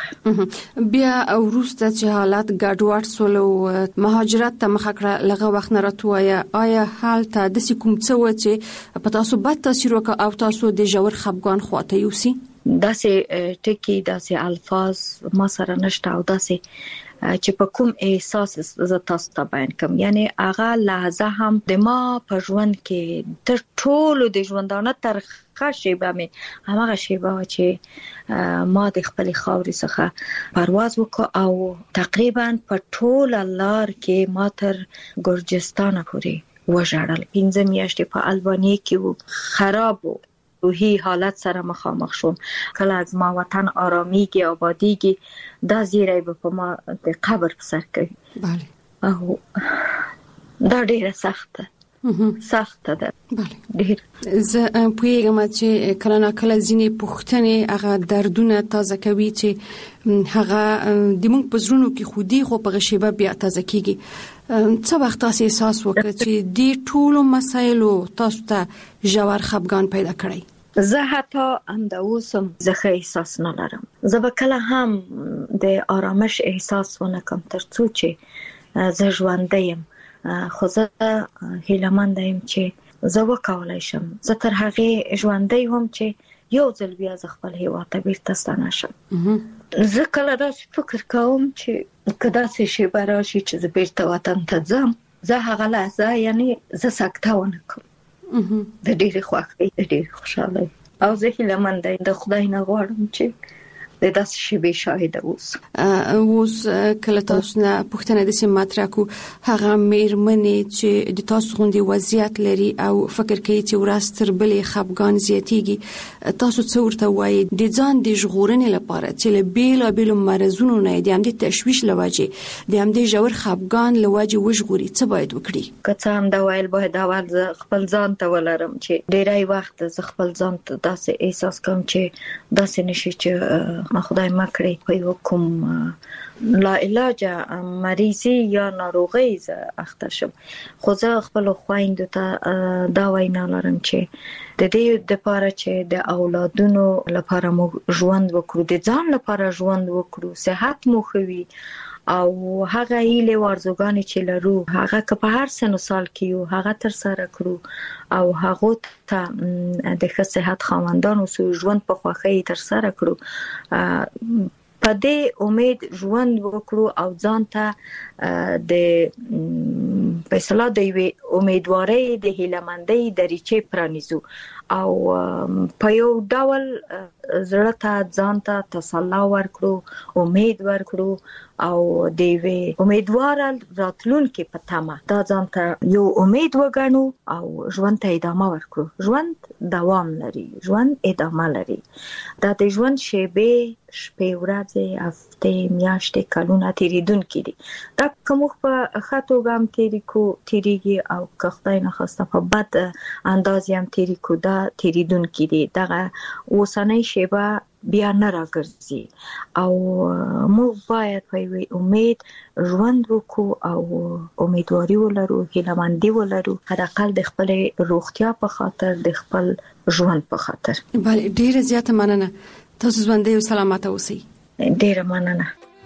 بیا وروسته چې حالات ګډوډ سول او مهاجرت ته مخه کړه لغه وخت نه راتوایا، آیا حالت د کوم څه و چې په تاسو بد تاثیر وکړ او تاسو د ژور خفګان خواته یوسي؟ داسې ټکی داسې الفاظ ما سره نشته او داسې چې په کوم احساس ز تاسو ته بیان کوم. یعنی هغه لحظه هم د ما په ژوند کې تر ټولو د ژوندانه تر خاصه مې هغه شیبه چې ما د خپل خاورې څخه پرواز وکړ او تقریبا په ټول لار کې ما تر ګرجستان پورې وژړل. 15 میاشتې په البانیا کې وو، خراب وو، روحي حالت سره مخامخ شوم. کله از ما وطن آرامیږي آبادیږي دا زیری به په ما د قبر په سر کوي. بله او دا ډیره سخته ده. بله ډیر. زه پوهیږم چې کله نه کله ځینې پوښتنې هغه دردونه تازه کوي چې هغه د موږ په زړونو کې خودي خو په غشيبه بیا تازه کیږي. څه وخت تاسو احساس وکړ چې د ټولو مسایلو تاسو ته ژور خفګان پیدا کړی؟ زه حتی هم د اوسم زخه احساس نه لرم. زه به کله هم د آرامش احساس ونه کوم ترڅو چې زه ژوندی یم. خو زه هیله‌مند یم چې زه وکولای شم. زه تر هغه ژوندی هم چې یو ځل بیا ز خپل هیواد ته بیرته ستنه شم. زه کله داسې فکر کوم چې کدا څه شی براشي چې زه بیرته وطن ته ځم، زه هغه لحظه یعنی زه سکته ونه کوم. د ډېرې خوښۍ، د ډېرې خوشحالۍ او زه هیله‌مند یم د خدای نه غواړم چې د داسې شی به شاهد اوس کله تاسو نه پوښتنه د سیم مطرح کو هغه میرمنې چې د تاسو غوندي وضعیت لري او فکر کوي چې ورځ تر بلې خفګان زیاتیږي، تاسو څه ورته وایي د ځان د ژغورنې لپاره چې له بیلابیلو مرزونو نه د هم د تشویش لوجه د هم د ژور خفګان لوجه وژغوري څه باید وکړي؟ که څه هم دا ویل باید اول خپل ځان ته ولرم چې ډیری وخت ز خپل ځان ته داسې احساس کوم چې داسې نشي چې ما خدای ما کړی په یو کوم لا علاج مریضي یا ناروغي ز اخته شم. خو زه خپل خويندو ته دا وینا لرم چې د دې لپاره چې د اولادونو لپاره مو ژوند وکړو، د ځان لپاره ژوند وکړو، صحت مو خوي او هغه ایله ورزګانی چې لرو هغه که په هر سن سال کې یو هغه تر سره کړو او هغه ته د ښه صحت خاوندانو سو ژوند په خوخه تر سره کړو. په دې امید ژوند وکړو او ځان ته د فیصله د امیدوارۍ د هیله‌مندۍ دریچې پرانیزو او په یو ډول زړه ته ځان ته تسلا ورکړو، امید ورکړو او د امیدوار راتلونکي په تمه دا ځان ته یو امید وګڼو او ژوند ته ادامه ورکړو. ژوند دوام لري، ژوند ادامه لري. دا د ژوند شیبې شپې ورځې هفته میاشتې کلونه تیریدونکي دي. دا کوم په خاطر ګام تیریږي او که خدای نخواسته په بد انداز هم تیریکو دا تیریدونکي دي. دغه اوسنۍ شیبه بیا نه راګرځي او موږ باید په امید ژوند وکړو او امیدواري ولرو، هیله‌مندي ولرو، حداقل د خپل روغتیا په خاطر، د خپل ژوند په خاطر. بله ډیره زیاته مننه. تاسو ژوندۍ او سلامت اوسئ. ډیره مننه.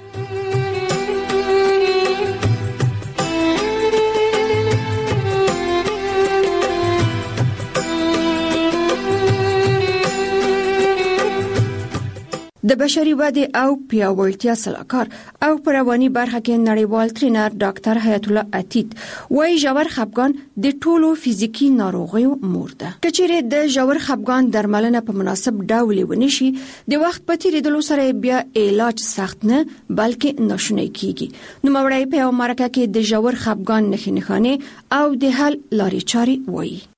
د بشري ودې او پیاوړتیا سلاکار او په رواني برخه کې نړیوال ټرینر ډاکټر حیات الله عتیق وايي ژور خفګان د ټولو فزیکی ناروغیو مور ده. کچېره د ژور خفګان درملنه په مناسب ډول ونشي د وخت په تیریدلو سره بیا علاج سخت نه بلکې ناشونی کیږي. نو مورای په مرکه کې د ژور خفګان نښې او د حل لارې چارې وايي.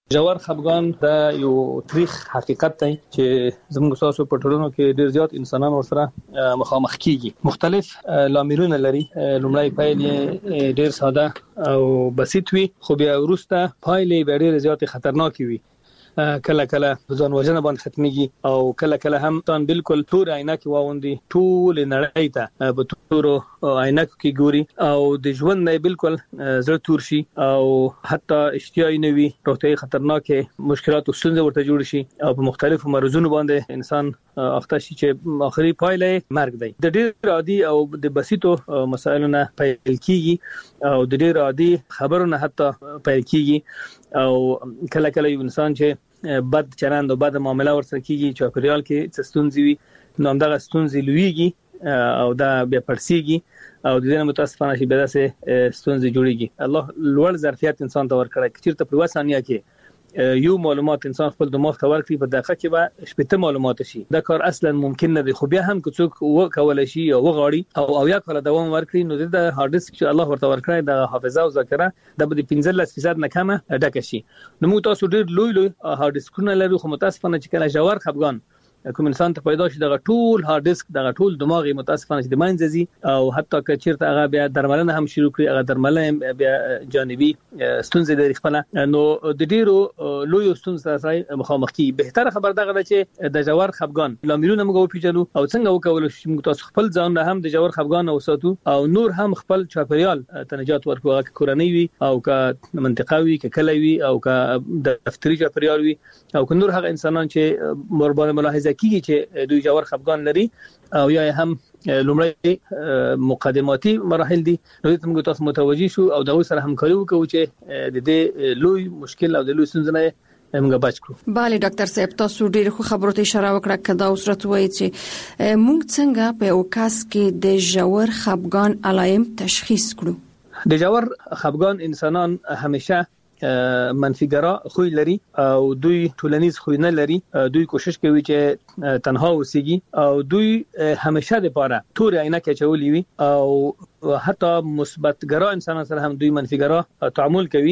جوار خفګان د یو تاریخ حقیقت دی چې زموږ تاسو په ټولنو کې ډیر زیات انسانان ورسره مخامخ کیږي. مختلف لاملونه لري. لومړی پایل یې ډیر ساده او بسيط وي، خو بیا وروسته پایلې به ډیر زیات خطرناک وي. کله کله ځان وژنه باندې ختميږي او کله کله هم تان بالکل تور عینکې واوندي، ټول نړۍ ته په تور عینکو کې ګوري او د ژوند نه بالکل زړه تور شي او حتی اشتیاي نه وي، روغتيایي خطرناکه مشکلات او ستونزې ورته جوړ شي او په مختلفو مرزونو باندې انسان اخته شي چې اخري پایله مرګ دی. د ډېر عادي او د بسيطو مسایلو نه پیل کیږي او د ډېر عادي خبرونه حتی پیل کیږي او کله کله یو انسان چې بد چلند او بد معامله ورسره کیږي، چاپیریال کې څه ستونزې وي نو همدغه ستونزې لویږي او دا بیا پړسیږي او د دې متاسفانه شي به داسې ستونزې جوړیږي. الله لوړ ظرفیت انسان ته ورکړی، چیرته په وسانیا کې یو معلومات انسان خپل دماغ ته ورکړي په دقیقه کې به شپږ معلومات شي. دا کار اصلا ممکن نه دی، خو بیا هم که څوک وکولای شي او وغاړي او یا کله دوام ورکړي نو د هارد ډیسک چې الله ورته ورکړي د حافظه او ذاکره د 15% نه کمه ډکه شي. نو موږ تاسو ډیر لوی هارد ډیسکونه لرو، خو متاسفانه چې کله جوار خفګان کوم انسان ته پیدا شي دغه ټول هارد ډیسک دغه ټول دماغي متاسفانه چې د منځزي او حتی که چیرته هغه بیا درملنه هم شروع کړي، هغه درملنه بیا جانبي ستونزې لري خپل نو د ډیرو لوی ستونزې سره مخامخ کی. بهتره خبر دغه ده چې د جوار خفګان لاملونه موږ وپیژنو او څنګه وکول شي موږ تاسو خپل ځان هم د جوار خفګان او ساتو او نور هم خپل چاپیریال تنجات ورکوه، که کورنۍ وي او که منطقه وي، که کلی وي او که دفتري چاپیریال وي او که نور هغه انسانان چې مربوطه ملاحظه کیږي چې دوی جوار خفګان لري او یا هم لومړی مقدماتي مراحل دي، نو دې موږ تاسو متوجي شو او دغه سره همکاري وکړو چې د دې لوی مشکل او د لوی ستونزې نه موږ بچ کړو. bale ډاکټر صاحب تاسو ډیر خو خبرو ته اشاره وکړه کدا اوسرت وایي چې موږ څنګه په اوکاس کې د جوار خفګان علائم تشخیص کړو. د جوار خفګان انسانان همیشه منفیګرا خوې لري او دوی ټولنیز خوې نه لري، دوی کوشش کوي چې تنها اوسېږي او دوی همیشه لپاره تور عینکې چولې وي او حتی مثبتګرا انسانان سره هم دوی منفیګرا تعامل کوي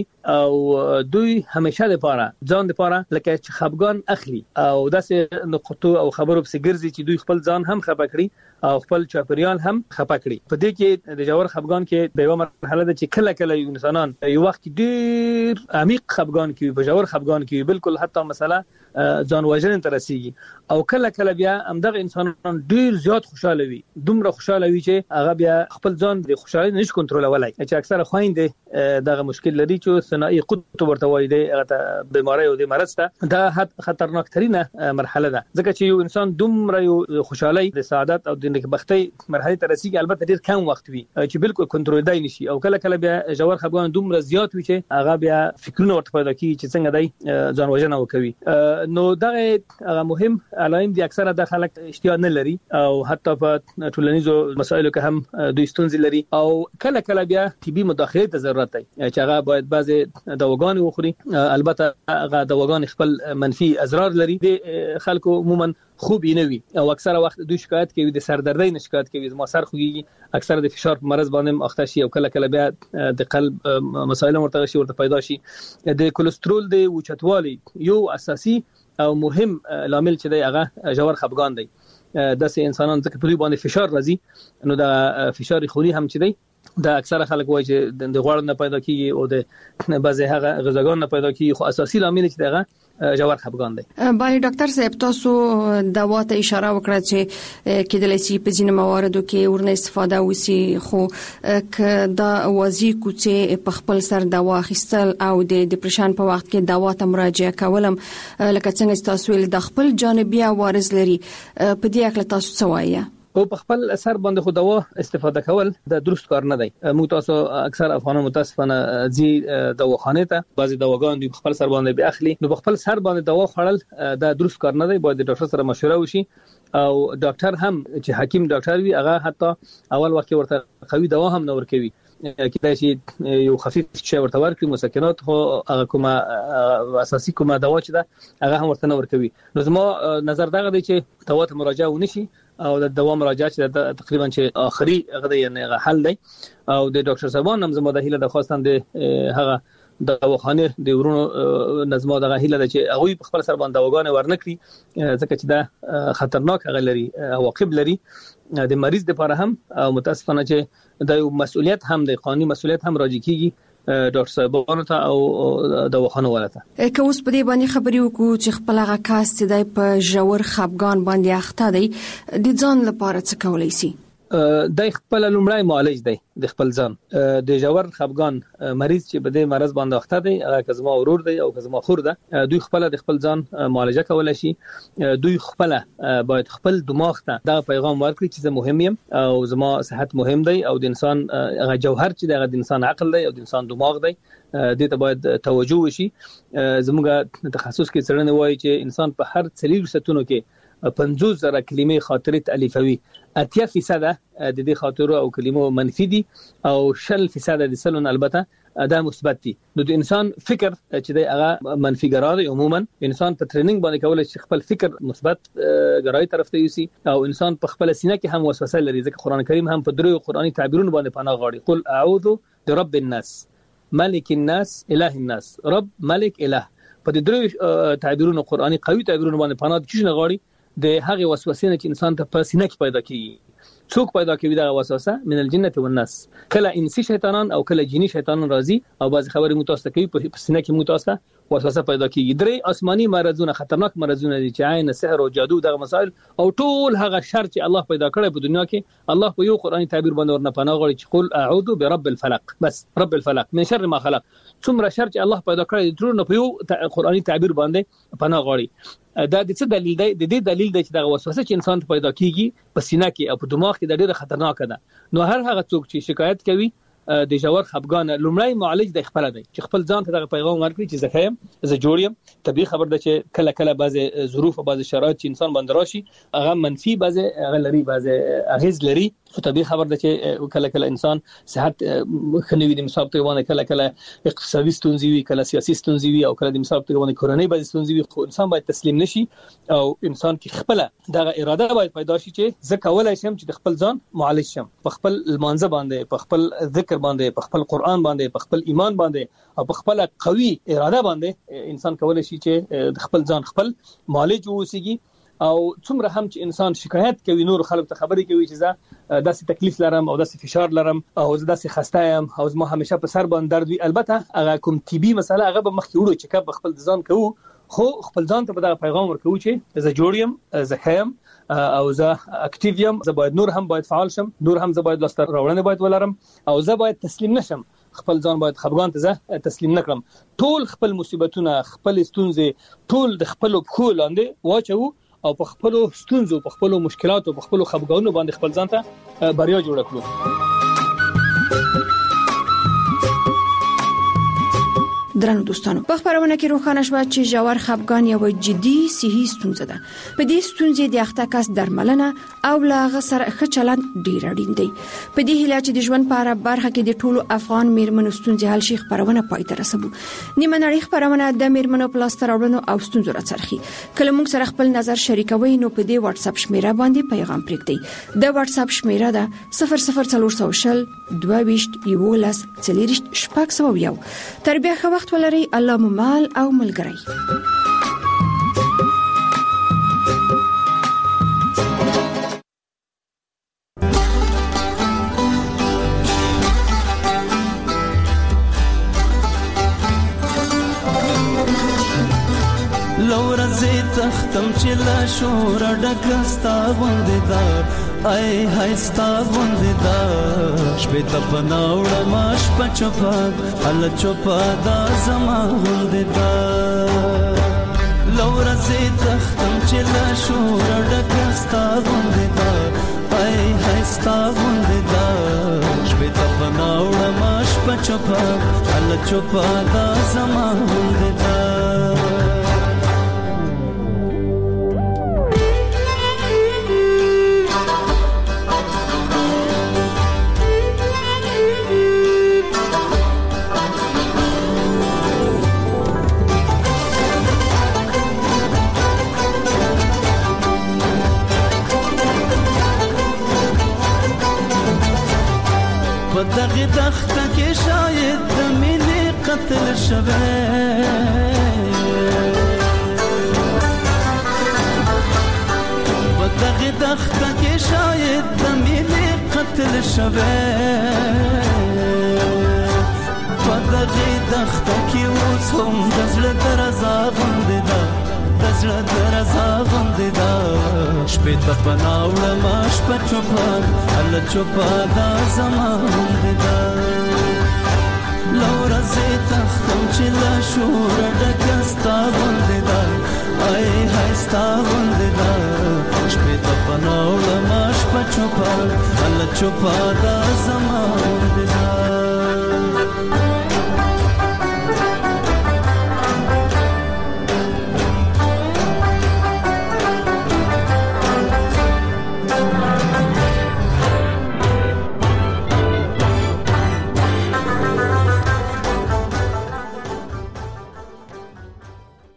او دوی همیشه لپاره ځان لپاره لکه چې خفګان اخلي او داسې نقطو او خبرو په ګرځي چې دوی خپل ځان هم خپه کړي او خپل چاپیریال هم خپه کړي. په دې کې د جوار خفګان کې د یو مرحله ده چې کله کله انسانان یو وخت ډیر عمیق خفګان کې په جوار خفګان کې بالکل حتی مثلا ځان وژنې ته رسیږي او کله کله بیا همدغه انسانان ډیر زیات خوشاله وي، دومره خوشاله وي چې هغه بیا خپل ځان د خوشالۍ نشي کنټرولولای، چې اکثره خويندې دغه مشکل لري چې ثنائي قطب ورته وایي دی، هغه بیماری او د مرض ته دا خطرناک ترينه مرحله ده، ځکه چې یو انسان دومره یو خوشالۍ د سعادت او د نیکبختۍ مرحله ته رسیږي البته ډیر کم وخت وي چې بالکل کنټرول دی نشي او کله کله بیا جوار خفګان دومره زیات وي چې هغه بیا فکرونه ورته پیدا کوي چې څنګه دی ځان وژنه وکوي. نو دغه مهم علائم دي اکثره د خلک اشتیا نه لري او حتی په ټولنیزو مسایلو کې هم دوی ستونزې لري او کله کله بیا طبي مداخله ته ضرورت دی چې هغه باید بعضي دواګان وخوري. البته هغه دواګان خپل منفي اضرار لري، د خلکو عموما خوب نه وي او اکثره وخت دوی شکایت کوي د سردردۍ نه شکایت کوي، ما سر خوږي، اکثره د فشار په مرز باندې اخته شي او کله کله بیا د قلب مسایل ورته پیدا شي. د کولیسټرول د اوچتوالي یو اساسي او مهم لامل چې دی هغه جوار خفګان دی. داسې انسانان ځکه په دوی باندې فشار راځي نو د فشار خونی هم چې دی دا اکثره خلک وایي چې د غوړ نه پیدا کیږي او د بعضی هغه غذاګان نه پیدا کیږي، خو اساسي لامل چې دغه جوار خفګان دی. بله ډاکټر صاحب تاسو دوا ته اشاره وکړه چې کېدلای شي په ځینو مواردو کې ورنه استفاده وسی، خو ک دا وازی کوڅه په خپل سر دوا اخیستل او د ډیپریشن په وخت کې دوا ته مراجعه کولم لکه څنګه تاسو ول د خپل جانبي عوارض لري، په دې اړه تاسو څه وایي؟ او په خپل اثر باندې خو دوا استفاده کول د درست کار نه دی. موږ تاسو اکثر افغانان متاسفانه ځي دواخانه ته بعضي دواګان دوی خپل سر باندې به اخلي، نو په خپل سر باندې دوا خوړل د درست کار نه دی، باید د ډاکټر سره مشوره وشي او ډاکټر هم چې حکیم ډاکټر وي هغه حتی اول وخت ورته قوي دوا هم نه ورکوي، کله چې یو خفیف شی ورته ورکړي مسکنات خو هغه کومه اساسي کومه دوا چې ده هغه هم ورته نه ورکوي. نو زما نظر دغه دی چې دوا ته مراجعه ونشي او د دوا مراجعه چې تقریبا چې اخري غدي یعنی حل دی او د ډاکټر صاحبان هم زما د هیله د خواستم د هغه د دواخانه د ورونو نظم دغه هیله ده چې هغه په خپل سر باندې دواګانې ورنکړي ځکه چې دا خطرناک غلري عواقب لري د مریض لپاره هم او متاسفانه چې د مسؤلیت هم د قانوني مسؤلیت هم راځي کیږي ډاکټر صاحبانو ته او دواخانه ولته که اوس په دې باندې خبرې وکړو چې خپل هغه کاس چې د په ژور خپګان باندې اخته دی د ځان لپاره څه کولای شي د خپل لومړی معالج دی د خپل ځان د ژور خپګان مریض چې په دې مرض باندې اخته دی هغه کزما ورور دی او کزما خور ده دوی خپل د خپل ځان معالجه کولای شي دوی خپل باید خپل دماغ ته دا پیغام ورکړي چې زه مهم یم او زما صحت مهم دی او د انسان هغه جوهر چې د انسان عقل دی او د انسان دماغ دی دې ته باید توجه وشي زموږ تخصص کې څرنه وایي چې انسان په هر 4 ستونو کې 50,000 کلمې خاطره تالیفوي 80% د دې خاطرو او کلمو منفي دي او 10% د سلون البته دا مثبت دي د انسان فکر چې د هغه منفي ګرای عموما انسان په ټریننګ باندې کولای شي خپل فکر مثبت ګرای طرف ته یوسي او انسان په خپل سینه کې هم وسوسه لري ځکه قران کریم هم په درو قرآني تعبیرونو باندې پناه غواړي قل اعوذ برب الناس ملک الناس اله الناس رب ملک اله په درو تعبیرونو قرآني قوي تعبیرونو باندې پناه چې غواړي د هغه وسوسې نه چې انسان ته په سینه کې پیدا کیږي څوک پیدا کوي دا وسوسه من الجنه والناس کله انسي شیطانان او کله جنی شیطانان راځي او بعض خبرې متوسط کوي په سینه کې متوسط وسوسه پیدا کیږي درې آسماني مرزونه خطرناک مرزونه دي چې عین سحر او جادو دغه مسائل او ټول هغه شر چې الله پیدا کړی په دنیا کې الله په یو قرآني تعبیر باندې ورنه پناه غواړي چې قل اعوذ برب الفلق بس رب الفلق من شر ما خلق څومره شر چې الله پیدا کړی ټول نه په یو قرآني تعبیر باندې پناه غواړي دا د څه دلیل دی د دې دلیل دی چې دا وسوسه چې انسان ته پیدا کیږي په سینه کې او په دماغ کې د ډېر خطرناک ده نو هر هغه څوک چې شکایت کوي د ژور خپګان لومړی معالج د خپل دی چې خپل ځان ته دغه پیغام ورکړي چې زه خیم زه جوړ یم طبيعي خبر ده چې کله کله بعض ظروف او بعض شرایط چې انسان باندې راشي هغه منفي بعض غلري بعض اغیز لري خو طبيعي خبر ده چې کله کله انسان صحت خنوي د مصاب ته ونه کله کله اقتصادي ستونزې وي کله سیاسي ستونزې وي او کله د مصاب ته ونه کورنۍ بعض ستونزې وي خو انسان باید تسلیم نشي او انسان کې خپل دغه اراده باید پیدا شي چې زه کولای شم چې د خپل ځان معالج شم په خپل المانزه باندې په خپل ذکر باندې په خپل قرآن باندې په خپل ایمان باندې او په خپل قوي اراده باندې انسان کولای شي چې د خپل ځان خپل معالج ووسیږي او څومره هم چې انسان شکایت کوي نور خلک ته خبرې کوي چې زه داسې تکلیف لرم او داسې فشار لرم او زه داسې خسته یم او زما همیشه په سر باندې درد وي البته هغه کوم طبي مسله هغه به مخکې وړو چې کب خپل ځان کوو خو خپل ځان ته به دا پیغام ورکوي چې زه جوړ یم زه خیم او زه اکټیو یم زه باید نور هم باید فعال شم نور هم زه باید لاسته راوړنه باید ولرم او زه باید تسلیم نشم خپل ځان باید خپګان ته زه تسلیم نکړم ټول خپل مصیبتونه خپل ستونزې ټول د خپل پخو لاندې واچو او په خپل ستونزو په خپل مشکلاتو په خپل خپګانونو باندې خپل ځان ته بریا جوړ کړو درنو دوستانو په خبرونه کې روښانه شوه چې ژور خپګان یو جدي صحي ستونزه ده په دې ستونزې د اخته کس درملنه او لاغه سره ښه چلند ډیر اړین دی په دې هیله چې د ژوند په اړه برخه کې د ټولو افغان میرمنو ستونزې حل شي خبرونه پای ته رسوي نیمه نړۍ خبرونه د میرمنو په لاس راوړنو او ستونزو راڅرخي کله موږ سره خپل نظر شریکوي نو په دې واتس اپ شمیره باندې پیغام پرېږدئ د واتس اپ شمیره ده 00400 22 11 40 شپږ تر بیا خو وخت ولري الله مال او ملګری لورا زی تختم چې لا شور ډکستا غوندې ای هاي ستا غوندې دا شپې ته پناوړه ماش پچپا ال چوپا دا زما غوندې دا لورا زی تختم چې لا شور ډکستا غوندې دا ای هاي ستا غوندې دا شپې ته پناوړه ماش پچپا ال چوپا دا زما غوندې دا دغه تخت کې شاید د مینې قتل شوه دغه دخته کې شاید د مینې قتل شوه په دغه دخته کې اوس هم د زړه درزا غوندې ده د زړه درزا غوندې ده شپې ته پناه وړم شپه چوپه هله چوپه دا زما غوندې ده له ورځې تختم چې له شوره ډکه ستا غوندې ده ای های ستا غوندې ده شپې ته پناه وړم شپه چوپه هله چوپه دا زما غوندې ده